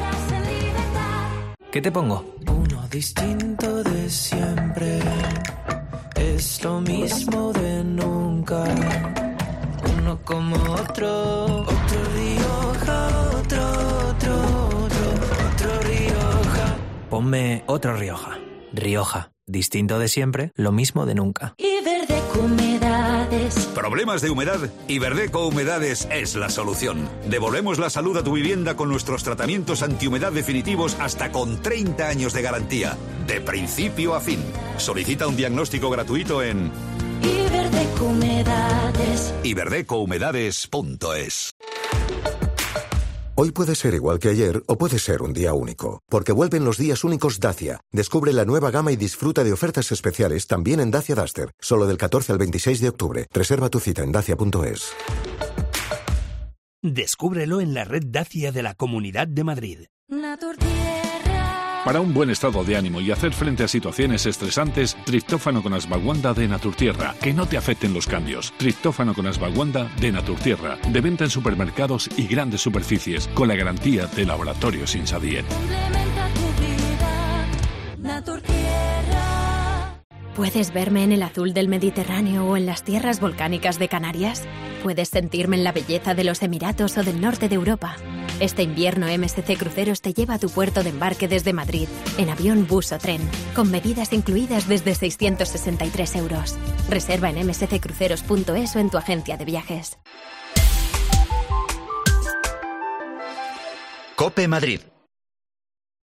¿Qué te pongo? Uno distinto de siempre. Es lo mismo de nunca. Uno como otro. Otro Rioja, otro, otro, otro, otro Rioja. Ponme otro Rioja. Rioja. Distinto de siempre, lo mismo de nunca. Iberdeco Humedades. ¿Problemas de humedad? Iberdeco Humedades es la solución. Devolvemos la salud a tu vivienda con nuestros tratamientos antihumedad definitivos hasta con treinta años de garantía. De principio a fin. Solicita un diagnóstico gratuito en Iberdeco Humedades. Iberdeco Humedades punto es. Hoy puede ser igual que ayer o puede ser un día único, porque vuelven los días únicos Dacia. Descubre la nueva gama y disfruta de ofertas especiales también en Dacia Duster, solo del catorce al veintiséis de octubre. Reserva tu cita en dacia punto es. Descúbrelo en la red Dacia de la Comunidad de Madrid. Para un buen estado de ánimo y hacer frente a situaciones estresantes, triptófano con Ashwagandha de Naturtierra. Que no te afecten los cambios. Triptófano con Ashwagandha de Naturtierra. De venta en supermercados y grandes superficies, con la garantía de Laboratorios Insadiet. ¿Puedes verme en el azul del Mediterráneo o en las tierras volcánicas de Canarias? ¿Puedes sentirme en la belleza de los Emiratos o del norte de Europa? Este invierno M S C Cruceros te lleva a tu puerto de embarque desde Madrid, en avión, bus o tren, con bebidas incluidas desde seiscientos sesenta y tres euros. Reserva en eme ese ce cruceros punto es o en tu agencia de viajes. COPE Madrid.